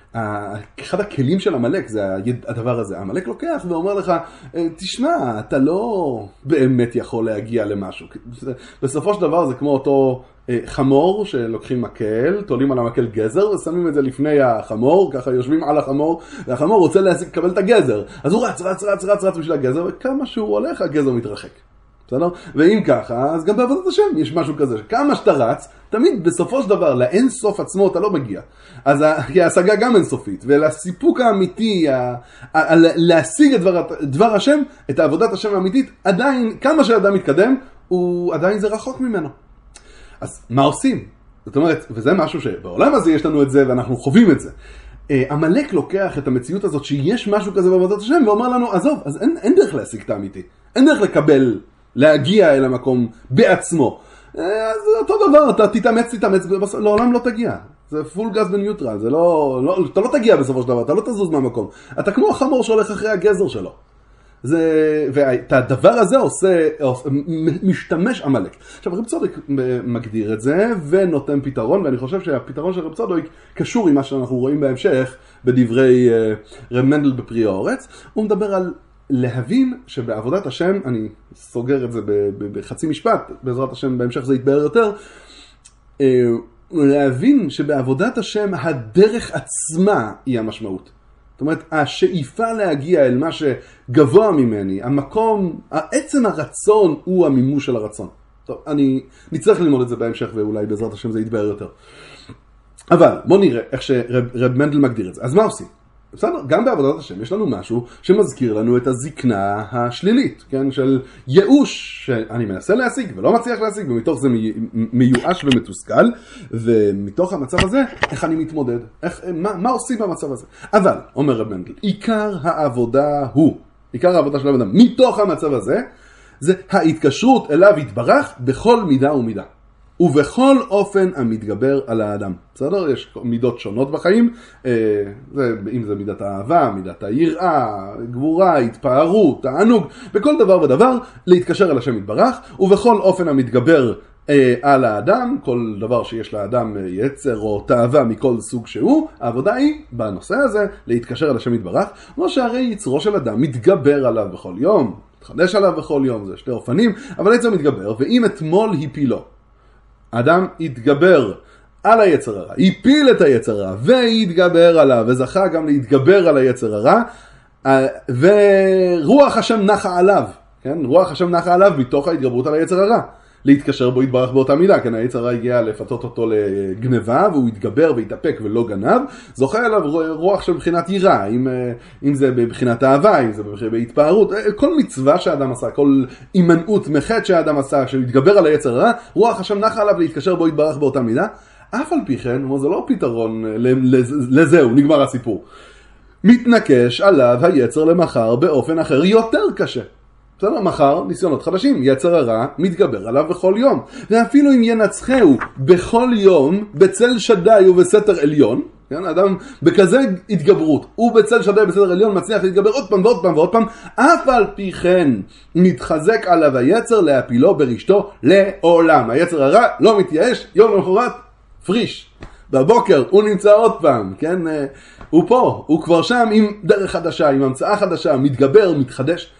שאחד הכלים של המלאק זה הדבר הזה. המלאק לוקח ואומר לך, תשמע, אתה לא באמת יכול להגיע למשהו. בסופו של דבר זה כמו אותו חמור שלוקחים מקל, תולים על המקל גזר ושמים את זה לפני החמור, ככה יושבים על החמור, והחמור רוצה לקבל את הגזר. אז הוא רץ בשביל הגזר, וכמה שהוא הולך הגזר מתרחק. בסדר? ואם ככה, אז גם בעבודת השם יש משהו כזה, שכמה שאתה רץ, תמיד בסופו של דבר, לאין סוף עצמו אתה לא מגיע. אז כי ההשגה גם אין סופית, ולסיפוק האמיתי, להשיג את דבר השם, את עבודת השם האמיתית, עדיין, כמה שאדם מתקדם, עדיין זה רחוק ממנו. אז מה עושים? זאת אומרת, וזה משהו שבעולם הזה יש לנו את זה, ואנחנו חווים את זה. המלאק לוקח את המציאות הזאת, שיש משהו כזה בעבודת השם, ואומר לנו, עזוב, אז אין דרך להשיג את האמיתי. אין דרך לקבל, להגיע אל המקום בעצמו. אז אותו דבר, אתה תתאמץ, לעולם לא תגיע. זה פול גז בניוטרל, זה אתה לא תגיע בסופו של דבר, אתה לא תזוז מהמקום. אתה כמו החמור שהולך אחרי הגזר שלו. ואת הדבר הזה משתמש עמלק. עכשיו רב צודק מגדיר את זה ונותן פתרון, ואני חושב שהפתרון של רב צודק קשור עם מה שאנחנו רואים בהמשך בדברי רב מנדל בפרי האורץ. הוא מדבר על להבין שבעבודת השם, אני סוגר את זה בחצי משפט, בעזרת השם בהמשך זה יתבהר יותר, להבין שבעבודת השם הדרך עצמה היא המשמעות. זאת אומרת, השאיפה להגיע אל מה שגבוה ממני, המקום, עצם הרצון הוא המימוש של הרצון. טוב, אני נצטרך ללמוד את זה בהמשך, ואולי בעזרת השם זה יתבהר יותר. אבל בוא נראה איך שרב מנדל מגדיר את זה. אז מה עושים? בסדר, גם בעבודת השם יש לנו משהו שמזכיר לנו את הזקנה השלילית, כן? של ייאוש שאני מנסה להשיג ולא מצליח להשיג, ומתוך זה מיואש ומתוסכל, ומתוך המצב הזה, איך אני מתמודד? מה עושים במצב הזה? אבל, אומר רב מנדל, עיקר העבודה של האדם, מתוך המצב הזה, זה ההתקשרות אליו יתברך בכל מידה ומידה. ובכל אופן המתגבר על האדם. בסדר? יש מידות שונות בחיים, אם זה מידת האהבה, מידת היראה, גבורה, התפארות, תענוג, בכל דבר ודבר להתקשר אל השם יתברך, ובכל אופן המתגבר על האדם, כל דבר שיש לאדם יצר או תאווה מכל סוג שהוא, העבודה היא בנושא הזה להתקשר אל השם יתברך, כמו שהרי יצרו של אדם מתגבר עליו בכל יום, מתחדש עליו בכל יום, זה שתי אופנים, אבל יצר מתגבר, ואם אתמול הפילו, אדם התגבר על היצר הרע, הפיל את היצר הרע והתגבר עליו וזכה גם להתגבר על היצר הרע, ורוח השם נחה עליו, כן? רוח השם נחה עליו מתוך ההתגברות על היצר הרע, להתקשר בו יתברך באותה מידה, כן? היצר הרע הגיע לפתות אותו לגנבה והוא התגבר והתאפק ולא גנב, זוכה עליו רוח של בחינת יראה, אם זה בבחינת אהבה, אם זה בהתפארות, כל מצווה שהאדם עשה, כל אימנעות מחט שהאדם עשה, שהתגבר על היצר הרע, רוח השם נחה עליו להתקשר בו יתברך באותה מידה, אף על פי כן, זה לא פתרון לזהו, נגמר הסיפור. מתנקש עליו היצר למחר באופן אחר יותר קשה. בסדר, מחר ניסיונות חדשים, יצר הרע מתגבר עליו בכל יום. ואפילו אם ינצחהו בכל יום בצל שדי ובסתר עליון, כן, אדם בכזה התגברות, הוא בצל שדי בסתר עליון מצליח להתגבר עוד פעם ועוד פעם ועוד פעם, אף על פי כן מתחזק עליו היצר להפילו ברשתו לעולם. היצר הרע לא מתייאש, יום למחרת פריש. בבוקר הוא נמצא עוד פעם, כן? הוא פה, הוא כבר שם עם דרך חדשה, עם המצאה חדשה, מתגבר, מתחדש.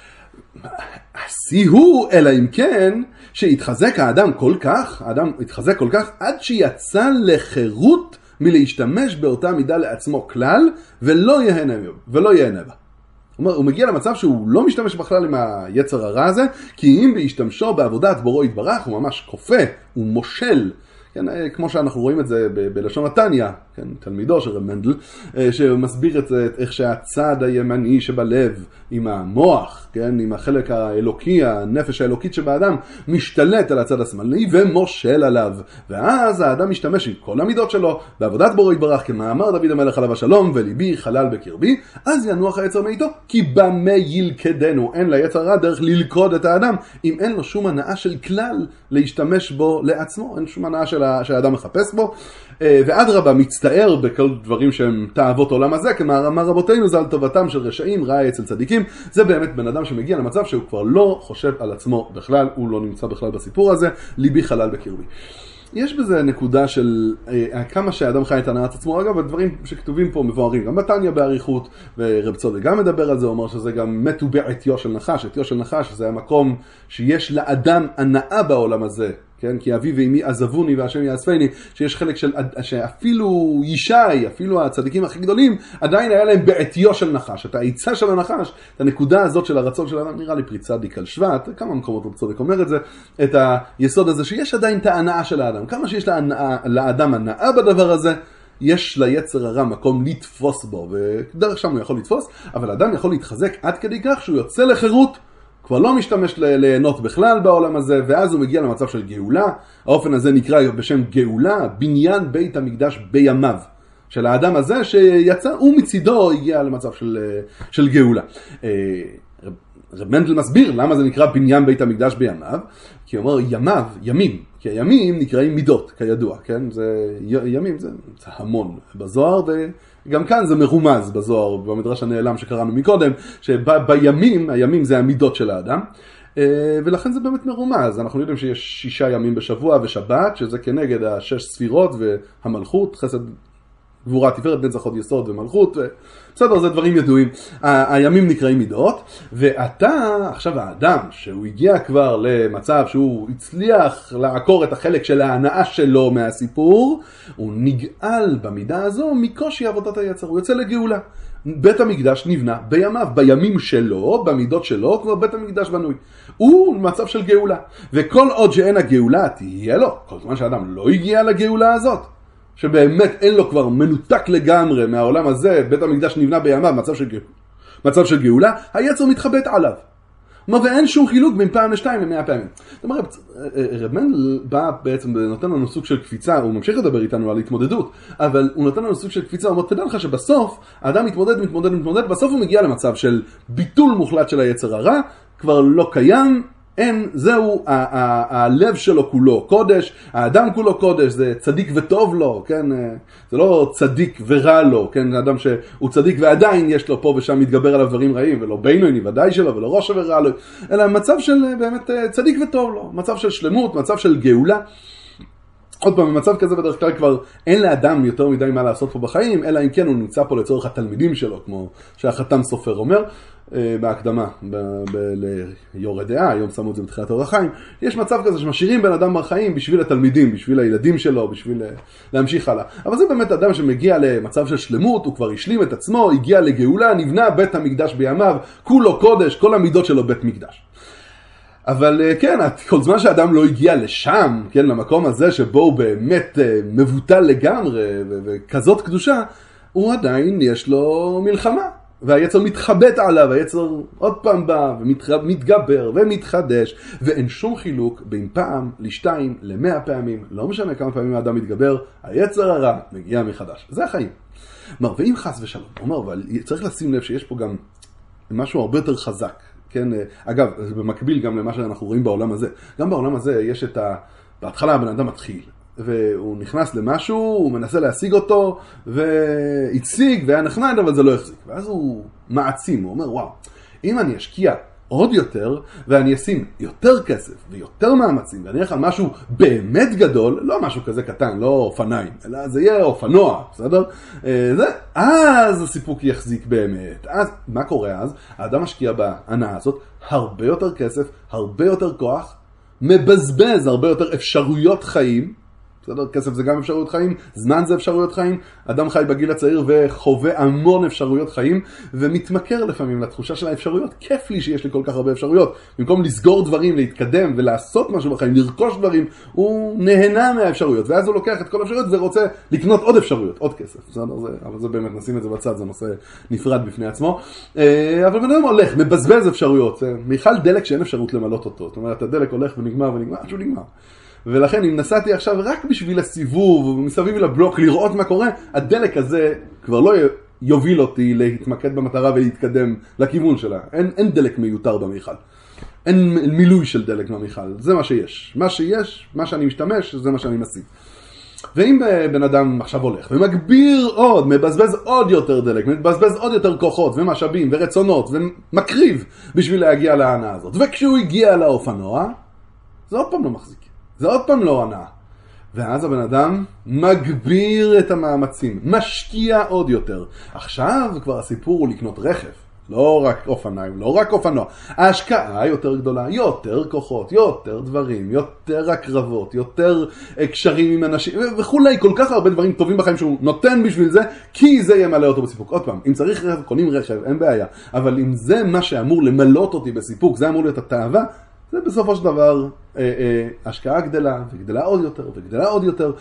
השיא הוא, אלא אם כן, שהתחזק האדם כל כך, האדם התחזק כל כך, עד שיצא לחירות מלהשתמש באותה מידה לעצמו כלל, ולא יהנה בה. הוא מגיע למצב שהוא לא משתמש בכלל עם היצר הרע הזה, כי אם בהשתמשו בעבודת בוראו יתברך, הוא ממש כופה, הוא מושל, כן, כמו שאנחנו רואים את זה בלשון התניא, כן, תלמידו של רב מנדל, שמסביר את זה, איך שהצד הימני שבלב עם המוח, כן, עם החלק האלוקי, הנפש האלוקית שבאדם, משתלט על הצד השמאלי ומושל עליו. ואז האדם משתמש עם כל המידות שלו בעבודת בוראו יתברך, כמאמר דוד המלך עליו השלום, וליבי חלל בקרבי, אז ינוח היצר מאיתו, כי במה ילכדנו, אין ליצר הרע דרך ללכוד את האדם, אם אין לו שום הנאה של כלל להשתמש בו לעצמו, אין שום הנאה שהאדם מחפש בו, ואדרבה מצטער בכל דברים שהם תאוות עולם הזה, כמה אמר רבותינו, זה על טובתם של רשעים, רעה אצל צדיקים. זה באמת בן אדם שמגיע למצב שהוא כבר לא חושב על עצמו בכלל, הוא לא נמצא בכלל בסיפור הזה, ליבי חלל בקרבי. יש בזה נקודה של כמה שהאדם חי את הנעת עצמו. אגב, הדברים שכתובים פה מבוארים גם בתניא באריכות, ורב צודק גם מדבר על זה, הוא אומר שזה גם מתו בעטיו של נחש. עטיו של נחש זה המקום שיש לאדם הנאה בעולם הזה, כן? כי אבי ואמי עזבוני והשם יאספני, שיש חלק שאפילו ישי, אפילו הצדיקים הכי גדולים, עדיין היה להם בעטיו של נחש. את העיצה של הנחש, את הנקודה הזאת של הרצון של האדם, נראה לי פריצה דיקל שבט, כמה מקומות רב צודק אומר את זה, את היסוד הזה שיש עדיין את ההנאה של האדם. כמה שיש לאדם הנאה בדבר הזה, יש ליצר הרע מקום לתפוס בו, ודרך שם הוא יכול לתפוס, אבל האדם יכול להתחזק עד כדי כך שהוא יוצא לחירות, כבר לא משתמש ליהנות בכלל בעולם הזה, ואז הוא מגיע למצב של גאולה. האופן הזה נקרא בשם גאולה, בניין בית המקדש בימיו. של האדם הזה שיצא, הוא מצידו הגיע למצב של גאולה. רב מנדל מסביר למה זה נקרא בניין בית המקדש בימיו, כי הוא אומר ימיו, ימים, כי הימים נקראים מידות, כידוע, כן? ימים זה המון בזוהר, וגם כאן זה מרומז בזוהר, במדרש הנעלם שקראנו מקודם, שבימים, הימים זה המידות של האדם, ולכן זה באמת מרומז. אנחנו יודעים שיש 6 ימים בשבוע ושבת, שזה כנגד 6 ספירות והמלכות, חסד גבורה, תפארת, נצח, הוד, יסוד ומלכות, בסדר, זה דברים ידועים. הימים נקראים מידות, ואתה, עכשיו האדם, שהוא הגיע כבר למצב שהוא הצליח לעקור את החלק של ההנאה שלו מהסיפור, הוא נגאל במידה הזו מקושי עבודת היצר, הוא יוצא לגאולה. בית המקדש נבנה בימיו, בימים שלו, במידות שלו, כבר בית המקדש בנוי. הוא מצב של גאולה. וכל עוד שאין הגאולה תהיה לו, כל זמן שהאדם לא הגיע לגאולה הזאת, שבאמת אין לו כבר מנותק לגמרי מהעולם הזה, בית המקדש נבנה בימיו, מצב של גאולה, היצר מתחבט עליו. ואין שום חילוק בין פעם לשתיים ל100 פעמים. זאת אומרת, רב מנדל בא בעצם, נותן לנו סוג של קפיצה, הוא ממשיך לדבר איתנו על התמודדות, אבל הוא נותן לנו סוג של קפיצה, הוא אומר, תדע לך שבסוף, האדם מתמודד, בסוף הוא מגיע למצב של ביטול מוחלט של היצר הרע, כבר לא קיים, אין, זהו, הלב שלו כולו קודש, האדם כולו קודש, זה צדיק וטוב לו, כן, זה לא צדיק ורע לו, כן, האדם שהוא צדיק ועדיין יש לו פה ושם מתגבר עליו דברים רעים, ולא בינוני ודאי שלו, ולא ראש ורע לו, אלא מצב של באמת צדיק וטוב לו, מצב של שלמות, מצב של גאולה. עוד פעם, במצב כזה בדרך כלל כבר אין לאדם יותר מדי מה לעשות פה בחיים, אלא אם כן הוא נמצא פה לצורך התלמידים שלו, כמו שהחתם סופר אומר, בהקדמה ליורה דעה, היום שמו את זה בתחילת אור החיים, יש מצב כזה שמשאירים בן אדם בחיים בשביל התלמידים, בשביל הילדים שלו, בשביל להמשיך הלאה. אבל זה באמת אדם שמגיע למצב של שלמות, הוא כבר השלים את עצמו, הגיע לגאולה, נבנה בית המקדש בימיו, כולו קודש, כל המידות שלו בית מקדש. אבל כן, כל זמן שהאדם לא הגיע לשם, כן, למקום הזה שבו הוא באמת מבוטל לגמרי וכזאת קדושה, הוא עדיין יש לו מלחמה. והיצר מתחבט עליו, היצר עוד פעם בא ומתגבר ומתחדש, ואין שום חילוק בין פעם לשתיים ל100 פעמים, לא משנה כמה פעמים האדם מתגבר, היצר הרע מגיע מחדש. זה החיים. ואם חס ושלום, אבל צריך לשים לב שיש פה גם משהו הרבה יותר חזק. כן, אגב, במקביל גם למה שאנחנו רואים בעולם הזה. גם בעולם הזה יש בהתחלה הבן אדם מתחיל, והוא נכנס למשהו, הוא מנסה להשיג אותו, והציג, והיה נחמד, אבל זה לא יחזיק. ואז הוא מעצים, הוא אומר, וואו, אם אני אשקיע עוד יותר, ואני אשים יותר כסף, ויותר מאמצים, ואני אלך על משהו באמת גדול, לא משהו כזה קטן, לא אופניים, אלא זה יהיה אופנוע, בסדר? אז הסיפוק יחזיק באמת. אז, מה קורה אז? האדם משקיע בהנאה הזאת, הרבה יותר כסף, הרבה יותר כוח, מבזבז הרבה יותר אפשרויות חיים, בסדר? כסף זה גם אפשרויות חיים, זמן זה אפשרויות חיים, אדם חי בגיל הצעיר וחווה המון אפשרויות חיים, ומתמכר לפעמים לתחושה של האפשרויות. כיף לי שיש לי כל כך הרבה אפשרויות. במקום לסגור דברים, להתקדם ולעשות משהו בחיים, לרכוש דברים, הוא נהנה מהאפשרויות, ואז הוא לוקח את כל האפשרויות ורוצה לקנות עוד אפשרויות, עוד כסף. בסדר? אבל זה באמת, נשים את זה בצד, זה נושא נפרד בפני עצמו. אבל בנאדם הולך, מבזבז אפשרויות. מיכל דלק שאין אפשרות למלות אותו. זאת אומרת, הדלק הולך ונגמר, שהוא נגמר. ולכן אם נסעתי עכשיו רק בשביל הסיבוב ומסביב לבלוק לראות מה קורה, הדלק הזה כבר לא יוביל אותי להתמקד במטרה ולהתקדם לכיוון שלה. אין דלק מיותר במיכל. אין מילוי של דלק במיכל. זה מה שיש. מה שיש, מה שאני משתמש, זה מה שאני משיג. ואם בן אדם עכשיו הולך ומגביר עוד, מבזבז עוד יותר דלק, מבזבז עוד יותר כוחות ומשאבים ורצונות ומקריב בשביל להגיע להנאה הזאת. וכשהוא הגיע לאופנוע, זה עוד פעם לא מחזיק. זה עוד פעם לא הנאה. ואז הבן אדם מגביר את המאמצים, משקיע עוד יותר. עכשיו כבר הסיפור הוא לקנות רכב. לא רק אופניים, לא רק אופנוע. ההשקעה יותר גדולה, יותר כוחות, יותר דברים, יותר הקרבות, יותר קשרים עם אנשים, וכולי, כל כך הרבה דברים טובים בחיים שהוא נותן בשביל זה, כי זה ימלא אותו בסיפוק. עוד פעם, אם צריך רכב, קונים רכב, אין בעיה. אבל אם זה מה שאמור למלות אותי בסיפוק, זה אמור להיות התאווה, זה בסופו של דבר השקעה גדלה, וגדלה עוד יותר, וגדלה עוד יותר,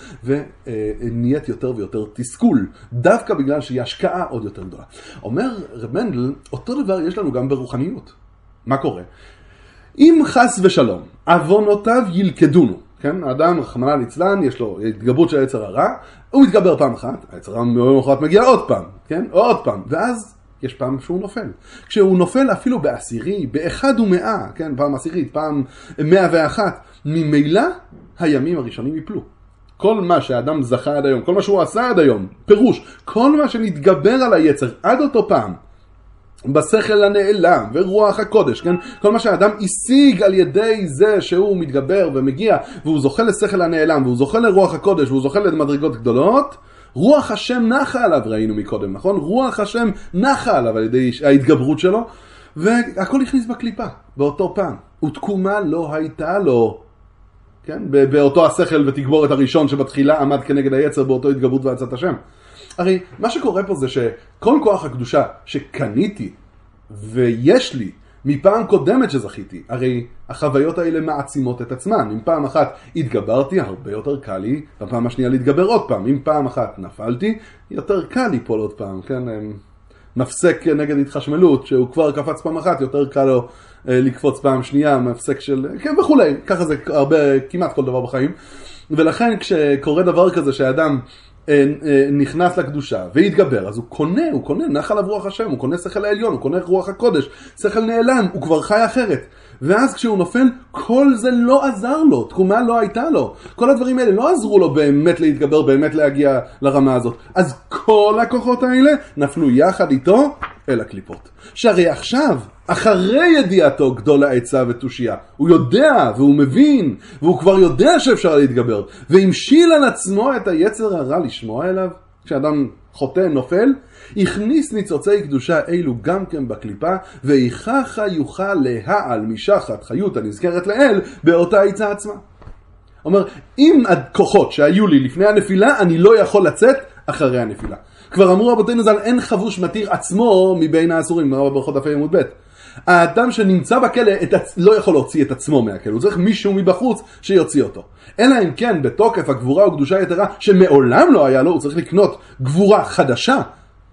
ונהיית יותר ויותר תסכול, דווקא בגלל שהיא השקעה עוד יותר גדולה. אומר רב מנדל, אותו דבר יש לנו גם ברוחניות. מה קורה? אם חס ושלום, עוונותיו ילכדונו, כן? האדם, רחמנא ליצלן, יש לו התגברות של היצר הרע, הוא מתגבר פעם אחת, היצר הרע ממחרת מגיע עוד פעם, כן? עוד פעם, ואז יש פעם שהוא נופל. כשהוא נופל אפילו בעשירי, באחד ומאה, כן, פעם עשירית, פעם 101, ממילא הימים הראשונים יפלו. כל מה שהאדם זכה עד היום, כל מה שהוא עשה עד היום, פירוש, כל מה שנתגבר על היצר עד אותו פעם, בשכל הנעלם ורוח הקודש, כן? כל מה שהאדם השיג על ידי זה שהוא מתגבר ומגיע, והוא זוכה לשכל הנעלם, והוא זוכה לרוח הקודש, והוא זוכה למדרגות גדולות, רוח השם נחה עליו, ראינו מקודם, נכון? רוח השם נחה עליו על ידי ההתגברות שלו, והכל הכניס בקליפה, באותו פעם. ותקומה לא הייתה לו, כן? באותו השכל ותגבורת הראשון שבתחילה עמד כנגד היצר באותו התגברות ועצת השם. הרי מה שקורה פה זה שכל כוח הקדושה שקניתי ויש לי מפעם קודמת שזכיתי, הרי החוויות האלה מעצימות את עצמן. אם פעם אחת התגברתי, הרבה יותר קל לי, בפעם השנייה להתגבר עוד פעם. אם פעם אחת נפלתי, יותר קל ליפול עוד פעם, כן? מפסק נגד התחשמלות, שהוא כבר קפץ פעם אחת, יותר קל לו לקפוץ פעם שנייה, מפסק של, כן, וכולי. ככה זה הרבה, כמעט כל דבר בחיים. ולכן כשקורה דבר כזה שהאדם נכנס לקדושה והתגבר, אז הוא קונה, נח עליו רוח השם, הוא קונה שכל העליון, הוא קונה רוח הקודש, שכל נעלם, הוא כבר חי אחרת. ואז כשהוא נופל, כל זה לא עזר לו, תקומה לא הייתה לו. כל הדברים האלה לא עזרו לו באמת להתגבר, באמת להגיע לרמה הזאת. אז כל הכוחות האלה נפלו יחד איתו אל הקליפות. שהרי עכשיו, אחרי ידיעתו גדול העצה ותושייה, הוא יודע והוא מבין, והוא כבר יודע שאפשר להתגבר, והמשיל על עצמו את היצר הרע לשמוע אליו. כשאדם חוטא נופל, הכניס ניצוצי קדושה אילו גם כן בקליפה, ואיכך יוכל להעל משחת חיות הנזכרת לאל באותה עצה עצמה. אומר, אם הכוחות שהיו לי לפני הנפילה, אני לא יכול לצאת אחרי הנפילה. כבר אמרו רבותינו ז"ל, אין חבוש מתיר עצמו מבין האסורים, ברכות דף עמוד ב'. האדם שנמצא בכלא לא יכול להוציא את עצמו מהכלא, הוא צריך מישהו מבחוץ שיוציא אותו. אלא אם כן בתוקף הגבורה וקדושה יתרה שמעולם לא היה לו, הוא צריך לקנות גבורה חדשה,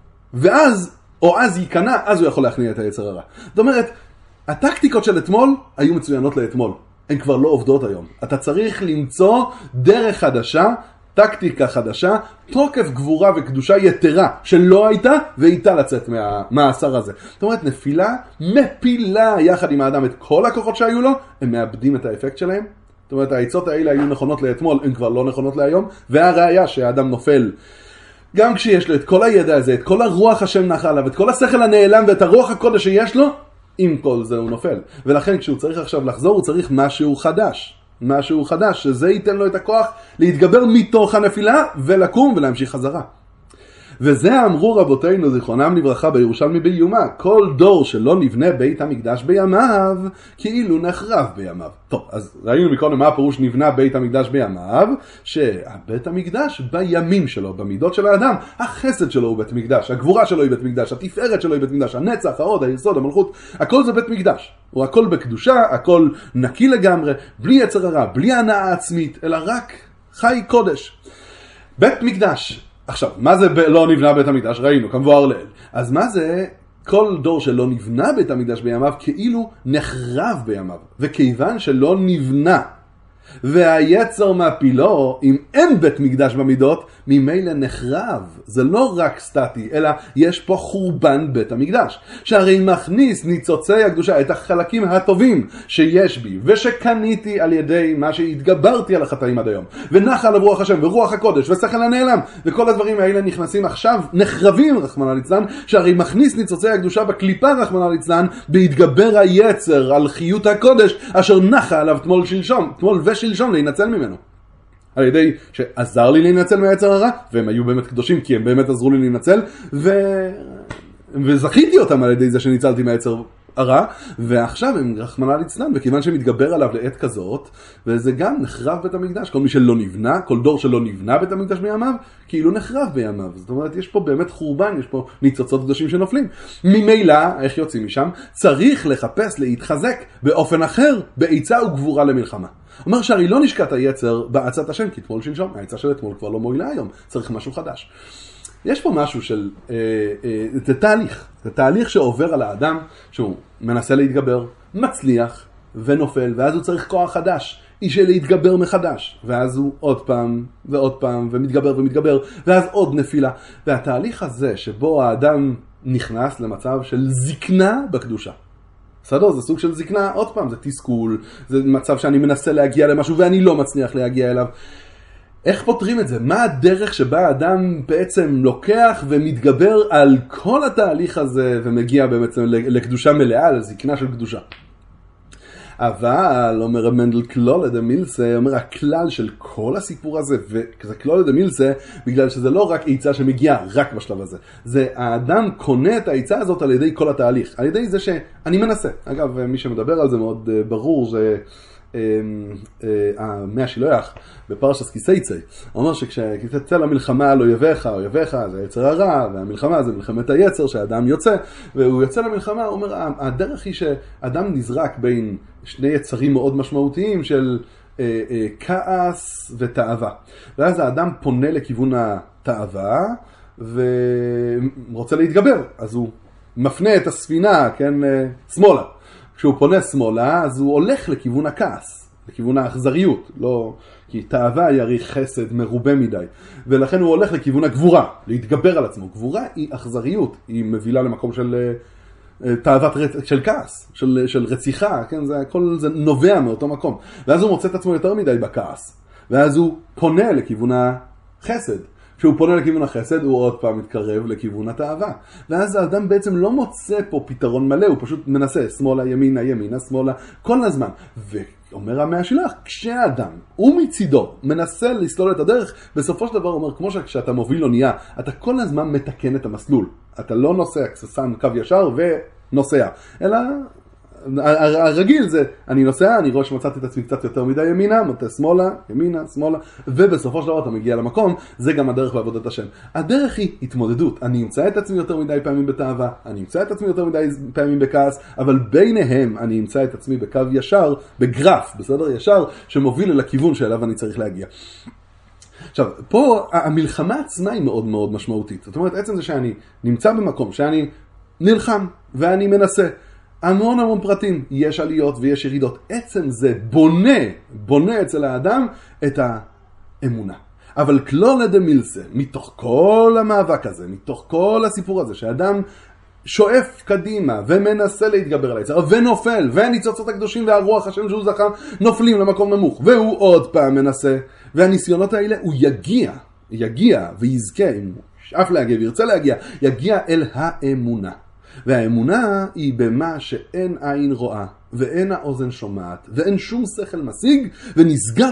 ואז, או אז ייכנע, אז הוא יכול להכניע את היצר הרע. זאת אומרת, הטקטיקות של אתמול היו מצוינות לאתמול, הן כבר לא עובדות היום. אתה צריך למצוא דרך חדשה, טקטיקה חדשה, תוקף גבורה וקדושה יתרה שלא הייתה ואיתה לצאת מהמאסר הזה. זאת אומרת, נפילה מפילה יחד עם האדם את כל הכוחות שהיו לו, הם מאבדים את האפקט שלהם. זאת אומרת, העצות האלה היו נכונות לאתמול, הן כבר לא נכונות להיום, והראיה שהאדם נופל, גם כשיש לו את כל הידע הזה, את כל הרוח השם נחה עליו, את כל השכל הנעלם ואת הרוח הקודש שיש לו, עם כל זה הוא נופל. ולכן כשהוא צריך עכשיו לחזור, הוא צריך משהו חדש. משהו חדש, שזה ייתן לו את הכוח להתגבר מתוך הנפילה ולקום ולהמשיך חזרה. וזה אמרו רבותינו זיכרונם לברכה בירושלמי ביומה, כל דור שלא נבנה בית המקדש בימיו, כאילו נחרב בימיו. טוב, אז ראינו מקודם מה הפירוש נבנה בית המקדש בימיו, שהבית המקדש בימים שלו, במידות של האדם, החסד שלו הוא בית מקדש, הגבורה שלו היא בית מקדש, התפארת שלו היא בית מקדש, הנצח, ההוד, היסוד, המלכות, הכל זה בית מקדש. הוא הכל בקדושה, הכל נקי לגמרי, בלי יצר הרע, בלי הנאה עצמית, אלא רק חי קודש. בית מקדש. עכשיו, מה זה לא נבנה בית המקדש? ראינו, כמבואר לאל. אז מה זה כל דור שלא נבנה בית המקדש בימיו, כאילו נחרב בימיו. וכיוון שלא נבנה, והיצר מפילו, אם אין בית מקדש במידות, ממילא נחרב. זה לא רק סטטי, אלא יש פה חורבן בית המקדש. שהרי מכניס ניצוצי הקדושה את החלקים הטובים שיש בי, ושקניתי על ידי מה שהתגברתי על החטאים עד היום. ונח על רוח השם ורוח הקודש ושכל הנעלם. וכל הדברים האלה נכנסים עכשיו, נחרבים רחמנא ליצלן, שהרי מכניס ניצוצי הקדושה בקליפה רחמנא ליצלן, בהתגבר היצר על חיות הקודש, אשר נחה עליו תמול ושלשום להינצל ממנו. על ידי שעזר לי להינצל מהיצר הרע, והם היו באמת קדושים, כי הם באמת עזרו לי להינצל, וזכיתי אותם על ידי זה שניצלתי מהיצר הרע, ועכשיו הם רחמנא ליצלן, וכיוון שמתגבר עליו לעת כזאת, וזה גם נחרב בית המקדש, כל מי שלא נבנה, כל דור שלא נבנה בית המקדש בימיו, כאילו נחרב בימיו. זאת אומרת, יש פה באמת חורבן, יש פה ניצוצות קדושים שנופלים. ממילא, איך יוצאים משם? צריך לחפש להתחזק באופן אחר, בעיצה וגבורה למלחמה. אומר שהרי לא נשקט היצר בעצת השם, כי תמול שלשום, העצה של אתמול כבר לא מועילה היום, צריך משהו חדש. יש פה משהו של, זה תהליך שעובר על האדם, שהוא מנסה להתגבר, מצליח ונופל, ואז הוא צריך כוח חדש, איש להתגבר מחדש, ואז הוא עוד פעם ועוד פעם, ומתגבר, ואז עוד נפילה. והתהליך הזה שבו האדם נכנס למצב של זקנה בקדושה, בסדר? זה סוג של זקנה, עוד פעם, זה תסכול, זה מצב שאני מנסה להגיע למשהו ואני לא מצליח להגיע אליו. איך פותרים את זה? מה הדרך שבה האדם בעצם לוקח ומתגבר על כל התהליך הזה ומגיע בעצם לקדושה מלאה, לזקנה של קדושה? אבל, אומר רב מנדל, כלולא דמילסה, אומר הכלל של כל הסיפור הזה, וזה כלולא דמילסה, בגלל שזה לא רק עיצה שמגיעה רק בשלב הזה. זה האדם קונה את העיצה הזאת על ידי כל התהליך, על ידי זה שאני מנסה. אגב, מי שמדבר על זה מאוד ברור, זה המאה שילוח בפרשת כי תצא. הוא אומר שכשתצא למלחמה על אויביך, זה יצר הרע, והמלחמה זה מלחמת היצר שהאדם יוצא, והוא יוצא למלחמה, הוא אומר, הדרך היא שאדם נזרק בין שני יצרים מאוד משמעותיים של כעס ותאווה. ואז האדם פונה לכיוון התאווה ורוצה להתגבר, אז הוא מפנה את הספינה, כן, שמאלה. כשהוא פונה שמאלה, אז הוא הולך לכיוון הכעס, לכיוון האכזריות, לא, כי תאווה יריך חסד מרובה מדי, ולכן הוא הולך לכיוון הגבורה, להתגבר על עצמו. גבורה היא אכזריות, היא מבילה למקום של תאוות, של כעס, של רציחה, כן? כל זה נובע מאותו מקום. ואז הוא מוצא את עצמו יותר מדי בכעס, ואז הוא פונה לכיוון החסד. כשהוא פונה לכיוון החסד, הוא עוד פעם מתקרב לכיוון התאווה. ואז האדם בעצם לא מוצא פה פתרון מלא, הוא פשוט מנסה, שמאלה, ימינה, ימינה, שמאלה, כל הזמן. ואומר המאה שלך, כשהאדם, הוא מצידו, מנסה לסלול את הדרך, בסופו של דבר אומר, כמו שכשאתה מוביל אונייה, אתה כל הזמן מתקן את המסלול. אתה לא נוסע, שם קו ישר ונוסע, אלא הרגיל זה, אני נוסע, אני רואה שמצאתי את עצמי קצת יותר מדי ימינה, מטה שמאלה, ימינה, שמאלה, ובסופו של דבר אתה מגיע למקום, זה גם הדרך בעבודת השם. הדרך היא התמודדות, אני אמצא את עצמי יותר מדי פעמים בתאווה, אני אמצא את עצמי יותר מדי פעמים בכעס, אבל ביניהם אני אמצא את עצמי בקו ישר, בגרף, בסדר ישר, שמוביל אל הכיוון שאליו אני צריך להגיע. עכשיו, פה המלחמה עצמה היא מאוד מאוד משמעותית. זאת אומרת, עצם זה שאני נמצא במקום, שאני נלחם ואני מנסה, המון פרטים, יש עליות ויש ירידות. עצם זה בונה אצל האדם את האמונה. אבל כלולא דמילסה, מתוך כל המאבק הזה, מתוך כל הסיפור הזה, שאדם שואף קדימה ומנסה להתגבר על היצר, ונופל, והניצוצות הקדושים והרוח השם שהוא זכה, נופלים למקום נמוך, והוא עוד פעם מנסה, והניסיונות האלה הוא יגיע ויזכה, אם הוא שאף להגיע וירצה להגיע, יגיע אל האמונה. והאמונה היא במה שאין עין רואה, ואין האוזן שומעת, ואין שום שכל משיג, ונשגב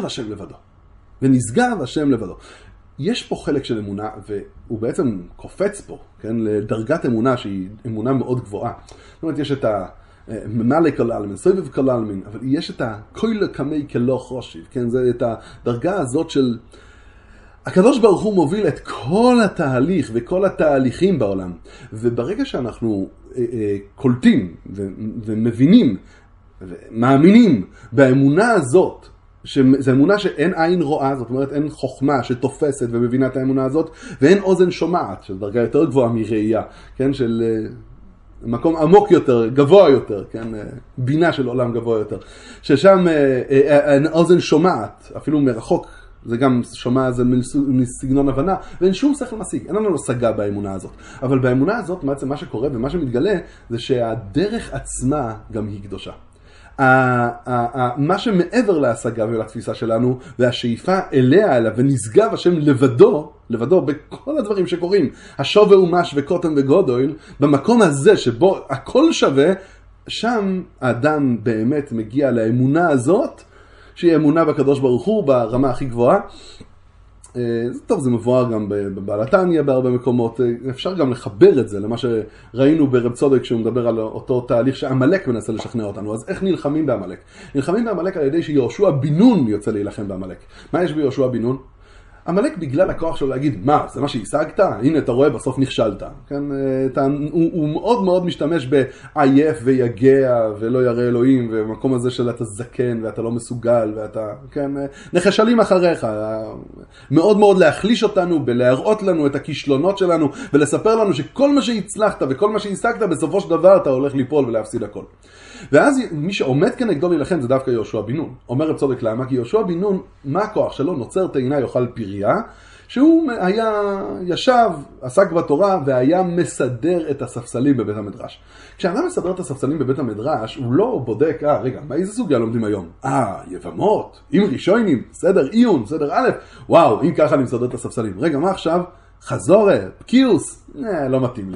השם לבדו. יש פה חלק של אמונה, והוא בעצם קופץ פה, כן, לדרגת אמונה שהיא אמונה מאוד גבוהה. זאת אומרת, יש את ממלא כל העלמין, סובב כל העלמין, אבל יש את כל קמי כלא חושיב, כן, זה את הדרגה הזאת של הקדוש ברוך הוא מוביל את כל התהליך וכל התהליכים בעולם. וברגע שאנחנו קולטים ומבינים ומאמינים באמונה הזאת, שזו אמונה שאין עין רואה, זאת אומרת אין חוכמה שתופסת ומבינה את האמונה הזאת, ואין אוזן שומעת, של דרגה יותר גבוהה מראייה, כן, של מקום עמוק יותר, גבוה יותר, כן, בינה של עולם גבוה יותר, ששם אין אוזן שומעת, אפילו מרחוק, זה גם שומע, זה מסגנון הבנה, ואין שום שכל משיג, אין לנו השגה באמונה הזאת. אבל באמונה הזאת, מה שקורה ומה שמתגלה, זה שהדרך עצמה גם היא קדושה. מה שמעבר להשגה ולתפיסה שלנו, והשאיפה אליה, ונשגב השם לבדו בכל הדברים שקורים, השווה ומש וקוטן וגודל, במקום הזה שבו הכל שווה, שם האדם באמת מגיע לאמונה הזאת, שהיא אמונה בקדוש ברוך הוא ברמה הכי גבוהה. טוב, זה מבואר גם בבעל התניא בהרבה מקומות. אפשר גם לחבר את זה למה שראינו ברב צודק כשהוא מדבר על אותו תהליך שעמלק מנסה לשכנע אותנו. אז איך נלחמים בעמלק? נלחמים בעמלק על ידי שיהושע בן נון יוצא להילחם בעמלק. מה יש ביהושע בן נון? עמלק בגלל הכוח שלו להגיד, מה, זה מה שהשגת? הנה, אתה רואה, בסוף נכשלת. כן? הוא מאוד מאוד משתמש בעייף ויגע ולא ירא אלוהים, ובמקום הזה של אתה זקן ואתה לא מסוגל, ואתה, כן, נחשלים אחריך. מאוד מאוד להחליש אותנו, בלהראות לנו את הכישלונות שלנו, ולספר לנו שכל מה שהצלחת וכל מה שהשגת, בסופו של דבר אתה הולך ליפול ולהפסיד הכל. ואז מי שעומד כנגדו להילחם זה דווקא יהושע בן נון. אומר רב צודק למה? כי יהושע בן נון, מה הכוח שלו? נוצר תאנה יאכל פריה, שהוא היה ישב, עסק בתורה והיה מסדר את הספסלים בבית המדרש. כשאדם מסדר את הספסלים בבית המדרש, הוא לא בודק, רגע, מה איזה סוגיה לומדים היום? יבמות, עם ראשונים, סדר עיון, סדר א', וואו, אם ככה אני מסדר את הספסלים. רגע, מה עכשיו? חזורה, פקיוס, לא מתאים לי.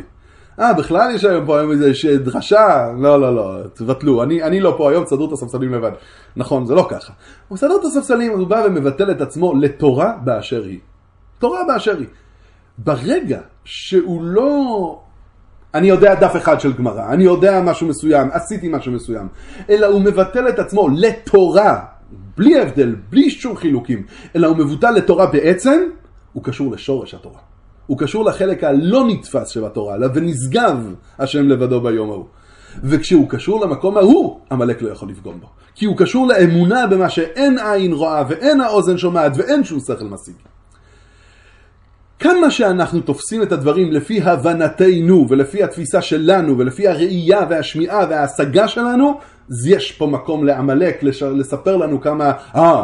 בכלל יש היום פה היום איזה דרשה, לא, תבטלו, אני לא פה היום, תסדרו את הספסלים לבד. נכון, זה לא ככה. הוא מסדר את הספסלים, הוא בא ומבטל את עצמו לתורה באשר היא. תורה באשר היא. ברגע שהוא לא... אני יודע דף אחד של גמרא, אני יודע משהו מסוים, עשיתי משהו מסוים, אלא הוא מבטל את עצמו לתורה, בלי הבדל, בלי שום חילוקים, אלא הוא מבוטל לתורה בעצם, הוא קשור לשורש התורה. הוא קשור לחלק הלא נתפס של התורה, ונשגב השם לבדו ביום ההוא. וכשהוא קשור למקום ההוא, המלאק לא יכול לפגום בו. כי הוא קשור לאמונה במה שאין עין רואה ואין האוזן שומעת ואין שום שכל משיג. כמה שאנחנו תופסים את הדברים לפי הבנתנו ולפי התפיסה שלנו ולפי הראייה והשמיעה וההשגה שלנו, אז יש פה מקום לעמלק לספר לנו כמה,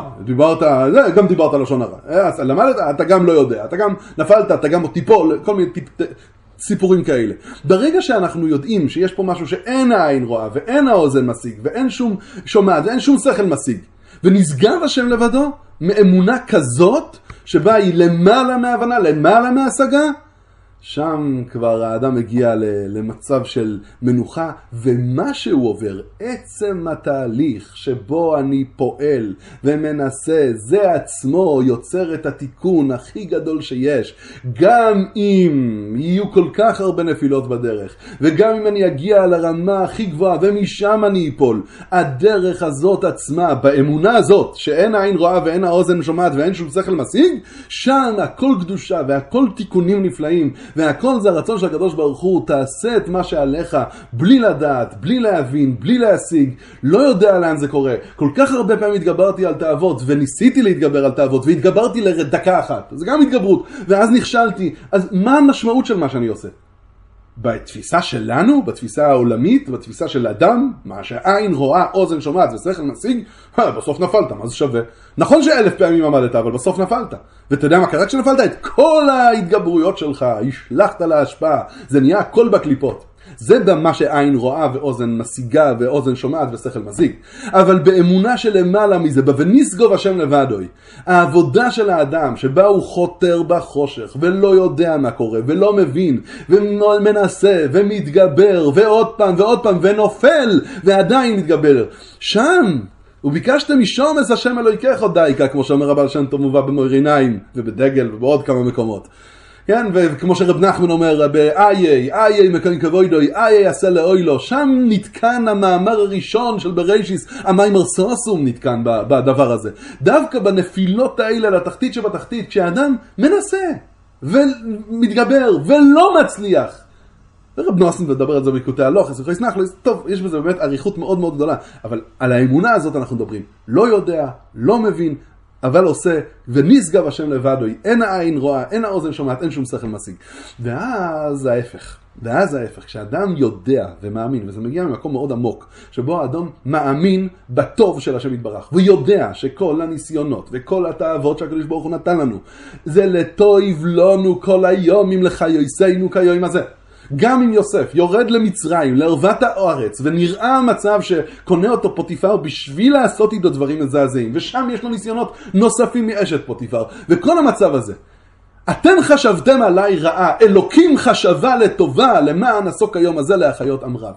גם דיברת לשון הרע, למדת, אתה גם לא יודע, אתה גם נפלת, אתה גם תיפול, כל מיני סיפורים כאלה. ברגע שאנחנו יודעים שיש פה משהו שאין העין רואה ואין האוזן משיג ואין שום שומעת ואין שום שכל משיג, ונשגב השם לבדו מאמונה כזאת, שבה היא למעלה מהבנה, למעלה מהשגה, שם כבר האדם מגיע למצב של מנוחה, ומה שהוא עובר, עצם התהליך שבו אני פועל ומנסה, זה עצמו יוצר את התיקון הכי גדול שיש, גם אם יהיו כל כך הרבה נפילות בדרך, וגם אם אני אגיע לרמה הכי גבוהה ומשם אני אפול, הדרך הזאת עצמה, באמונה הזאת, שאין העין רואה ואין האוזן שומעת ואין שום שכל משיג, שם הכל קדושה והכל תיקונים נפלאים, והכל זה הרצון של הקדוש ברוך הוא, תעשה את מה שעליך, בלי לדעת, בלי להבין, בלי להשיג, לא יודע לאן זה קורה. כל כך הרבה פעמים התגברתי על תאוות, וניסיתי להתגבר על תאוות, והתגברתי לדקה אחת. זה גם התגברות, ואז נכשלתי. אז מה המשמעות של מה שאני עושה? בתפיסה שלנו, בתפיסה העולמית, בתפיסה של אדם, מה שהעין רואה, אוזן שומעת ושכל משיג, בסוף נפלת, מה זה שווה? נכון ש1000 פעמים עמדת, אבל בסוף נפלת. ואתה יודע מה קרה כשנפלת? את כל ההתגברויות שלך, השלחת להשפעה, זה נהיה הכל בקליפות. זה במה שעין רואה ואוזן משיגה ואוזן שומעת ושכל משיג. אבל באמונה שלמעלה מזה, ונשגב השם לבדוי, העבודה של האדם שבה הוא חותר בחושך ולא יודע מה קורה ולא מבין ומנסה ומתגבר ועוד פעם ועוד פעם ונופל ועדיין מתגבר, שם וביקשתם משומס השם אלוהיכך דייקה, כמו שאומר הבעל שם טוב מובא במויריניים ובדגל ובעוד כמה מקומות. כן, וכמו שרב נחמן אומר, איי מקיים כבוידוי, איי עשה לאוילו, שם נתקן המאמר הראשון של בראשיס, המיימר סוסום נתקן בדבר הזה. דווקא בנפילות האלה לתחתית שבתחתית, כשאדם מנסה ומתגבר ולא מצליח. ורב נוסן מדבר על זה בקוטעי הלוך, אז יסנח לו, טוב, יש בזה באמת עריכות מאוד מאוד גדולה, אבל על האמונה הזאת אנחנו מדברים. לא יודע, לא מבין, אבל עושה, ונשגב השם לבדוי, אין העין רואה, אין האוזן שומעת, אין שום שכל משיג. ואז ההפך, כשאדם יודע ומאמין, וזה מגיע ממקום מאוד עמוק, שבו האדם מאמין בטוב של השם יתברך, ויודע שכל הניסיונות וכל התאוות שהקדוש ברוך הוא נתן לנו, זה לטוב לנו כל היום אם לחיוסנו כיום הזה. גם אם יוסף יורד למצרים, לערבת הארץ, ונראה המצב שקונה אותו פוטיפר בשביל לעשות איתו דברים מזעזעים, ושם יש לו ניסיונות נוספים מאשת פוטיפר, וכל המצב הזה, אתם חשבתם עליי רעה, אלוקים חשבה לטובה, למען עסוק היום הזה להחיות אמריו.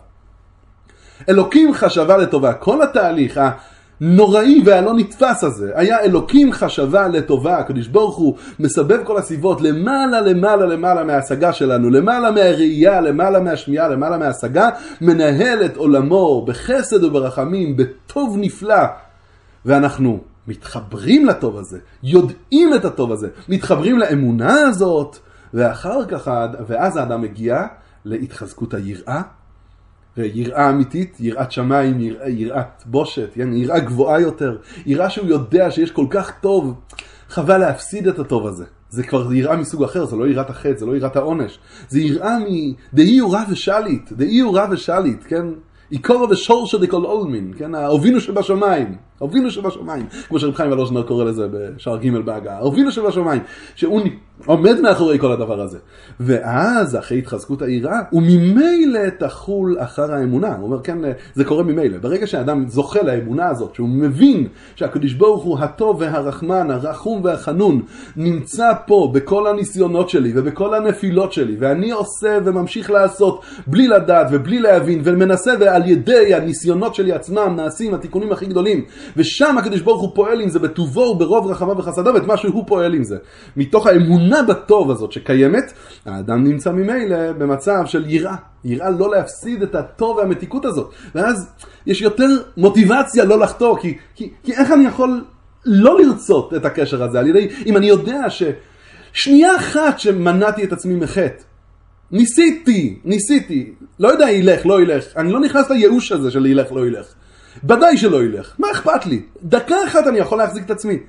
אלוקים חשבה לטובה, כל התהליך נוראי והלא נתפס הזה, היה אלוקים חשבה לטובה, הקדוש ברוך הוא מסבב כל הסיבות למעלה מההשגה שלנו, למעלה מהראייה, למעלה מהשמיעה, למעלה מההשגה, מנהל את עולמו בחסד וברחמים, בטוב נפלא, ואנחנו מתחברים לטוב הזה, יודעים את הטוב הזה, מתחברים לאמונה הזאת, ואחר כך, ואז האדם מגיע להתחזקות היראה, ויראה אמיתית, יראת שמיים, יראת בושת, יראה גבוהה יותר, יראה שהוא יודע שיש כל כך טוב, חבל להפסיד את הטוב הזה. זה כבר יראה מסוג אחר, זה לא יראת החטא, זה לא יראת העונש. זה יראה דהי הוא רע ושליט, כן? עיקור ושורש דכל עולמין, כן? האבינו שבשמיים. אבינו שבשמיים, כמו שרב חיים ולוז'נר קורא לזה בשער ג' בהגעה, אבינו שבשמיים, שהוא עומד מאחורי כל הדבר הזה. ואז אחרי התחזקות היראה, וממילא תחול אחר האמונה. הוא אומר, כן, זה קורה ממילא. ברגע שהאדם זוכה לאמונה הזאת, שהוא מבין שהקדוש ברוך הוא הטוב והרחמן, הרחום והחנון, נמצא פה בכל הניסיונות שלי ובכל הנפילות שלי, ואני עושה וממשיך לעשות בלי לדעת ובלי להבין, ומנסה ועל ידי הניסיונות שלי עצמם נעשים התיקונים הכי גדולים, ושם הקדוש ברוך הוא פועל עם זה בטובו וברוב רחמיו וחסדיו, את מה שהוא פועל עם זה. מתוך האמונה בטוב הזאת שקיימת, האדם נמצא ממילא במצב של יראה. יראה לא להפסיד את הטוב והמתיקות הזאת. ואז יש יותר מוטיבציה לא לחטוא, כי איך אני יכול לא לרצות את הקשר הזה? על ידי, אם אני יודע ששנייה אחת שמנעתי את עצמי מחטא, ניסיתי, לא יודע ילך, לא ילך, אני לא נכנס לייאוש הזה של ילך, לא ילך. ודאי שלא ילך, מה אכפת לי? דקה אחת אני יכול להחזיק את עצמי.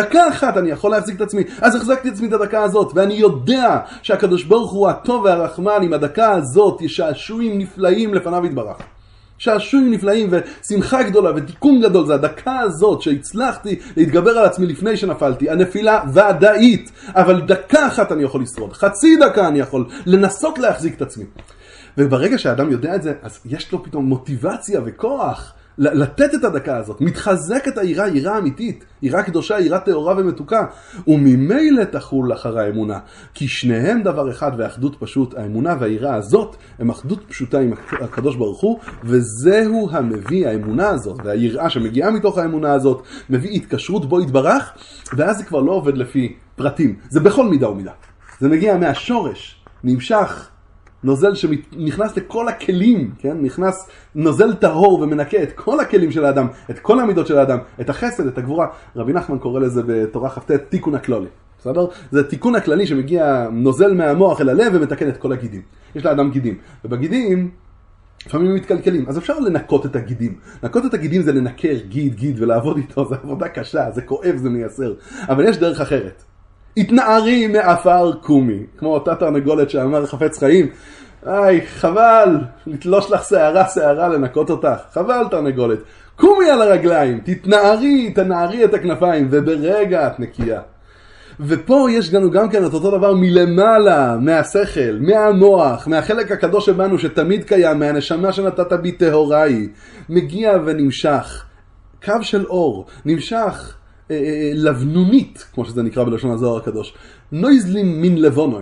אז החזקתי את עצמי את הדקה הזאת, ואני יודע שהקדוש ברוך הוא הטוב והרחמן עם הדקה הזאת, יש שעשועים נפלאים לפניו יתברך. שעשועים נפלאים ושמחה גדולה ותיקון גדול, זה הדקה הזאת שהצלחתי להתגבר על עצמי לפני שנפלתי. הנפילה ודאית, אבל דקה אחת אני יכול לשרוד, חצי דקה אני יכול לנסות להחזיק את עצמי. וברגע שהאדם יודע את זה, אז יש לו פתאום מוטיבציה וכוח לתת את הדקה הזאת, מתחזקת היראה, יראה אמיתית, יראה קדושה, יראה טהורה ומתוקה, וממילא תחול אחר האמונה, כי שניהם דבר אחד ואחדות פשוט. האמונה והיראה הזאת הם אחדות פשוטה עם הקדוש ברוך הוא, וזהו המביא, האמונה הזאת והיראה שמגיעה מתוך האמונה הזאת, מביא התקשרות בו יתברך, ואז זה כבר לא עובד לפי פרטים, זה בכל מידה ומידה, זה מגיע מהשורש, נמשך, נוזל שנכנס לכל הכלים, כן? נכנס נוזל טהור ומנקה את כל הכלים של האדם, את כל המידות של האדם, את החסד, את הגבורה. רבי נחמן קורא לזה בתורה כ"ט תיקון הכללי. בסדר? זה תיקון הכללי שמגיע נוזל מהמוח אל הלב ומתקן את כל הגידים. יש לאדם גידים, ובגידים לפעמים הם מתקלקלים, אז אפשר לנקות את הגידים. לנקות את הגידים זה לנקר גיד ולעבוד איתו, זה עבודה קשה, זה כואב, זה מייסר. אבל יש דרך אחרת. התנערי מאפר קומי, כמו אותה תרנגולת שאמר חפץ חיים, חבל לתלוש לך שערה לנקות אותך, חבל תרנגולת, קומי על הרגליים, תנערי את הכנפיים, וברגע את נקייה. ופה יש לנו גם כן את אותו דבר מלמעלה, מהשכל, מהמוח, מהחלק הקדוש שבנו שתמיד קיים, מהנשמה שנתת בי טהוראי, מגיע ונמשך, קו של אור, נמשך, לבנונית, כמו שזה נקרא בלשון הזוהר הקדוש, נוזלים מן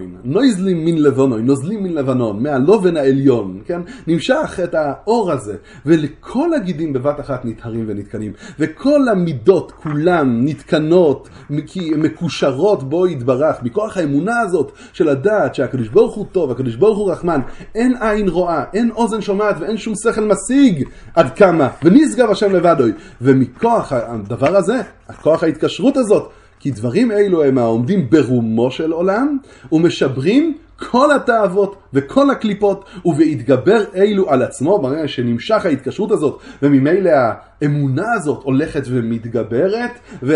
לבנון, מהלובן העליון, כן? נמשך את האור הזה, ולכל הגידים בבת אחת נטהרים ונתקנים, וכל המידות כולם נתקנות, מקושרות בו יתברך, מכוח האמונה הזאת של הדעת שהקדוש ברוך הוא טוב, הקדוש ברוך הוא רחמן, אין עין רואה, אין אוזן שומעת ואין שום שכל משיג עד כמה, ונשגב השם לבדוי, ומכוח הדבר הזה, הכוח ההתקשרות הזאת, כי דברים אלו הם העומדים ברומו של עולם, ומשברים כל התאוות וכל הקליפות, ובהתגבר אלו על עצמו, ברגע שנמשך ההתקשרות הזאת, וממילא האמונה הזאת הולכת ומתגברת,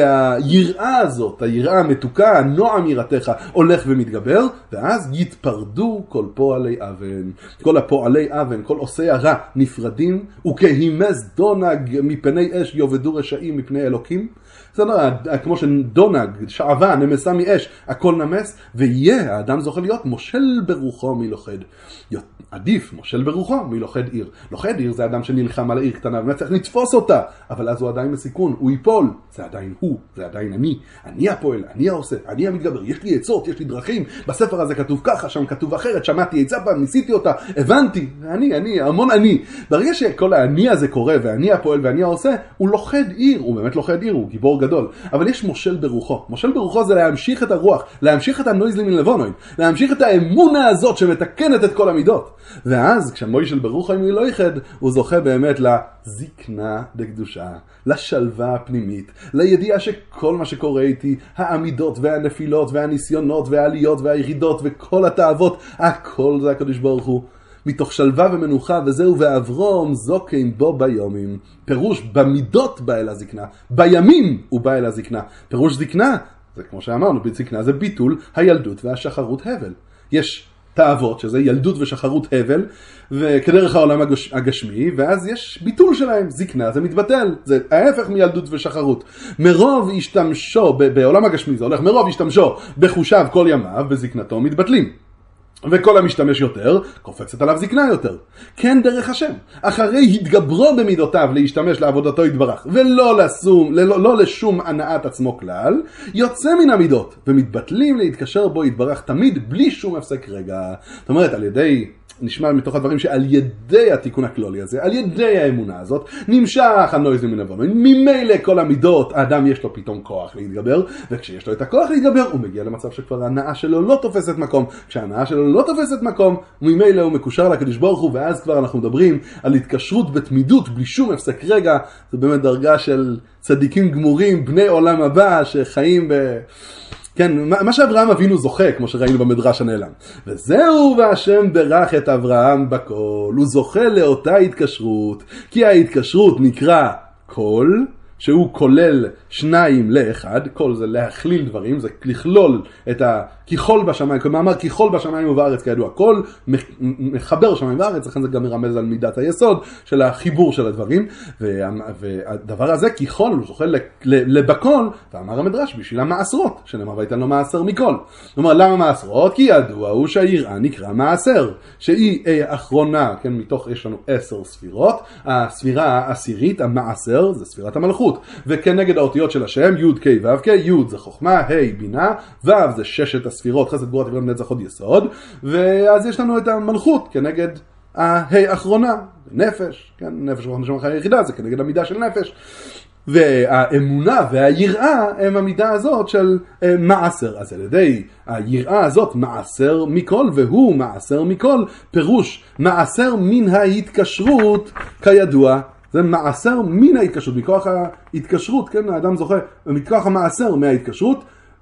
והיראה הזאת, היראה המתוקה, הנועם יראתך, הולך ומתגבר, ואז יתפרדו כל פועלי אבן. כל הפועלי אבן, כל עושי הרע נפרדים, וכהימס דונג מפני אש יובדו רשעים מפני אלוקים. בסדר, כמו שדונג, שעבן, נמסה מאש, הכל נמס, ויהיה, האדם זוכה להיות מושל ברוחו מלוכד. עדיף, מושל ברוחו מלוכד עיר. לוכד עיר זה אדם שנלחם על העיר קטנה, ומצליח לתפוס אותה, אבל אז הוא עדיין בסיכון, הוא ייפול. זה עדיין הוא, זה עדיין אני הפועל, אני העושה, אני המתגבר, יש לי עצות, יש לי דרכים, בספר הזה כתוב ככה, שם כתוב אחרת, שמעתי עצה פעם, ניסיתי אותה, הבנתי, המון אני. ברגע שכל האני הזה קורה, ואני הפועל ואני העושה, הוא לוכד עיר, הוא באמת לוכד עיר, הוא גיבור גדול. אבל יש מושל ברוחו. מושל ברוחו זה להמשיך את הרוח, להמשיך את הנויזלים מן לבונוין, להמשיך את האמונה הזאת שמתקנת את כל המידות. ואז כשמוישל ברוחו אם לא יחד, הוא זוכה באמת לזקנה לקדושה, לשלווה הפנימית, לידיעה שכל מה שקורה איתי, העמידות והנפילות והניסיונות והעליות והירידות וכל התאוות, הכל זה הקדוש ברוך הוא. מתוך שלווה ומנוחה, וזהו ואברום זוקם בו ביומים. פירוש במידות בא אל הזקנה, בימים הוא בא אל הזקנה. פירוש זקנה, זה כמו שאמרנו, זקנה זה ביטול הילדות והשחרות הבל. יש תאוות, שזה ילדות ושחרות הבל, וכדרך העולם הגשמי, ואז יש ביטול שלהם, זקנה, זה מתבטל, זה ההפך מילדות ושחרות. מרוב השתמשו, בעולם הגשמי זה הולך, מרוב השתמשו בחושיו כל ימיו, בזקנתו מתבטלים. וכל המשתמש יותר, קופצת עליו זקנה יותר. כן דרך השם. אחרי התגברו במידותיו להשתמש לעבודתו יתברך, ולא לשום הנעת עצמו כלל, יוצא מן המידות, ומתבטלים להתקשר בו יתברך תמיד, בלי שום הפסק רגע. זאת אומרת, על ידי, נשמע מתוך הדברים שעל ידי התיקון הכלולי הזה, על ידי האמונה הזאת, נמשך הנויזים מן הבונוין. ממילא כל המידות, האדם יש לו פתאום כוח להתגבר, וכשיש לו את הכוח להתגבר, הוא מגיע למצב שכבר ההנאה שלו לא תופסת מקום. כשההנאה שלו לא תופסת מקום, ממילא הוא מקושר לקדוש ברוך הוא, ואז כבר אנחנו מדברים על התקשרות בתמידות, בלי שום הפסק רגע. זה באמת דרגה של צדיקים גמורים, בני עולם הבא, שחיים כן, מה שאברהם אבינו זוכה, כמו שראינו במדרש הנעלם. וזהו והשם ברך את אברהם בכל, הוא זוכה לאותה התקשרות, כי ההתקשרות נקרא כל, שהוא כולל שניים לאחד, כל זה להכליל דברים, זה לכלול את כיכול בשמיים, כלומר כיכול בשמיים ובארץ כידוע, כל מחבר שמיים וארץ, לכן זה גם מרמז על מידת היסוד של החיבור של הדברים, והדבר הזה כיכול, הוא זוכה לבכל, ואמר המדרש בשביל המעשרות, שנאמר ויתן לו מעשר מכל. כלומר, למה מעשרות? כי ידוע הוא שהיראה נקרא מעשר, שהיא האחרונה, כן, מתוך יש לנו 10 ספירות, הספירה העשירית, המעשר, זה ספירת המלכות, וכנגד האותיות של השם, י' כ' ו' כ', י' זה חוכמה, ה' בינה, ו' זה 6 הספירות, חסד גבורה תפארת נצח הוד יסוד, ואז יש לנו את המלכות כנגד האחרונה, נפש, כן, נפש רוח נשמה חיה יחידה, זה כנגד המידה של נפש, והאמונה והיראה הם המידה הזאת של מעשר. אז על ידי היראה הזאת מעשר מכל, והוא מעשר מכל, פירוש מעשר מן ההתקשרות כידוע, זה מעשר מן ההתקשרות, מכוח ההתקשרות, כן, האדם זוכה, מכוח המעשר מההתקשרות,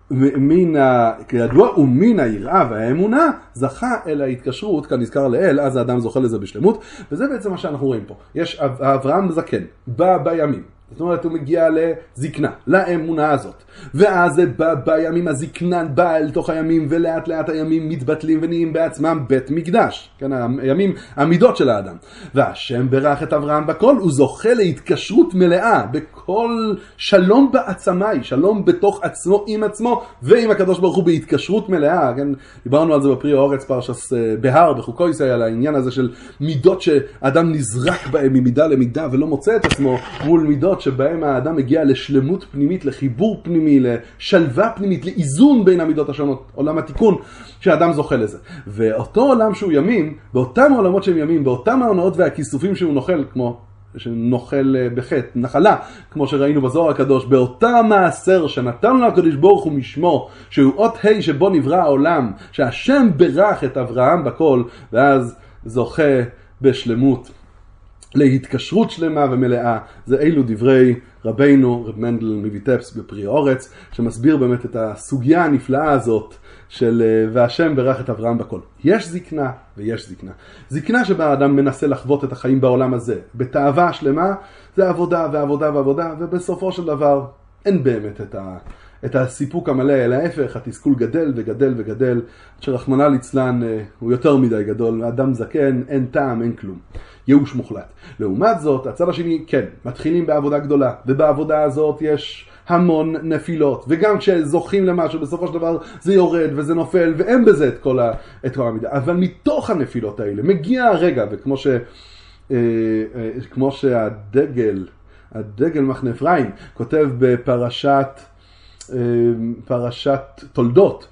כידוע, ומן היראה והאמונה זכה אל ההתקשרות, כאן נזכר לאל, אז האדם זוכה לזה בשלמות, וזה בעצם מה שאנחנו רואים פה. יש אברהם זקן, בא בימים, זאת אומרת הוא מגיע לזקנה, לאמונה הזאת, ואז בימים הזקנן בא אל תוך הימים, ולאט לאט הימים מתבטלים ונהיים בעצמם בית מקדש, כן, הימים, המידות של האדם. והשם ברך את אברהם בכל, הוא זוכה להתקשרות מלאה, בכל שלום בעצמי, שלום בתוך עצמו, עם עצמו, ועם הקדוש ברוך הוא בהתקשרות מלאה, כן, דיברנו על זה בפרי האורץ פרשס בהר, בחוקויסי, על העניין הזה של מידות שאדם נזרק בהם ממידה למידה, ולא מוצא את עצמו מול מידות שבהם האדם מגיע לשלמות פנימית, לחיבור פנימי, לשלווה פנימית, לאיזון בין המידות השונות, עולם התיקון שהאדם זוכה לזה. ואותו עולם שהוא ימים, באותם העולמות שהם ימים, באותם ההונאות והכיסופים שהוא נוכל, כמו שנוכל בחטא, נחלה, כמו שראינו בזוהר הקדוש, באותה מעשר שנתן לו הקדוש ברוך הוא משמו, שהוא אות ה' שבו נברא העולם, שהשם ברך את אברהם בכל, ואז זוכה בשלמות, להתקשרות שלמה ומלאה. זה אילו דברי רבינו, רב מנדל מויטבסק בפרי האורץ, שמסביר באמת את הסוגיה הנפלאה הזאת של והשם ברך את אברהם בכל. יש זקנה ויש זקנה. זקנה שבה האדם מנסה לחוות את החיים בעולם הזה, בתאווה שלמה, זה עבודה ועבודה ועבודה, ובסופו של דבר אין באמת את הסיפוק המלא, אלא ההפך, התסכול גדל וגדל וגדל, שרחמנא ליצלן הוא יותר מדי גדול, האדם זקן, אין טעם, אין כלום. ייאוש מוחלט. לעומת זאת, הצד השני, כן, מתחילים בעבודה גדולה, ובעבודה הזאת יש המון נפילות, וגם כשזוכים למשהו, בסופו של דבר זה יורד וזה נופל, ואין בזה את כל המידה. אבל מתוך הנפילות האלה מגיע הרגע, וכמו כמו שהדגל מחנה אפרים, כותב פרשת תולדות,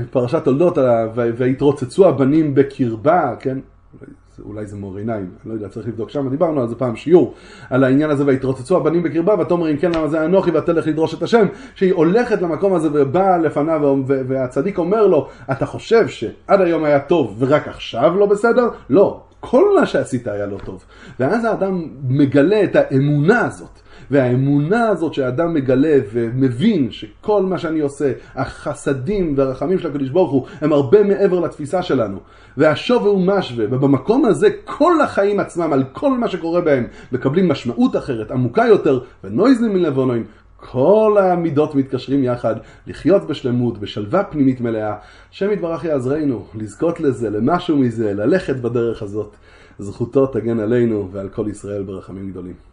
והתרוצצו הבנים בקרבה, כן? אולי זה מור עיניים, לא יודע, צריך לבדוק שם, דיברנו על זה פעם שיעור, על העניין הזה, והתרוצצו הבנים בקרבה, ותאמר אם כן למה זה אנוכי ותלך לדרוש את השם, שהיא הולכת למקום הזה ובאה לפניו, והצדיק אומר לו, אתה חושב שעד היום היה טוב ורק עכשיו לא בסדר? לא, כל מה שעשית היה לא טוב. ואז האדם מגלה את האמונה הזאת, והאמונה הזאת שהאדם מגלה ומבין שכל מה שאני עושה, החסדים והרחמים של הקדוש ברוך הוא, הם הרבה מעבר לתפיסה שלנו. והשווה הוא משווה, ובמקום הזה כל החיים עצמם, על כל מה שקורה בהם, מקבלים משמעות אחרת, עמוקה יותר, ונויזלים מלבונוין, כל המידות מתקשרים יחד, לחיות בשלמות, בשלווה פנימית מלאה. השם יתברך יעזרנו, לזכות לזה, למשהו מזה, ללכת בדרך הזאת. זכותו תגן עלינו ועל כל ישראל ברחמים גדולים.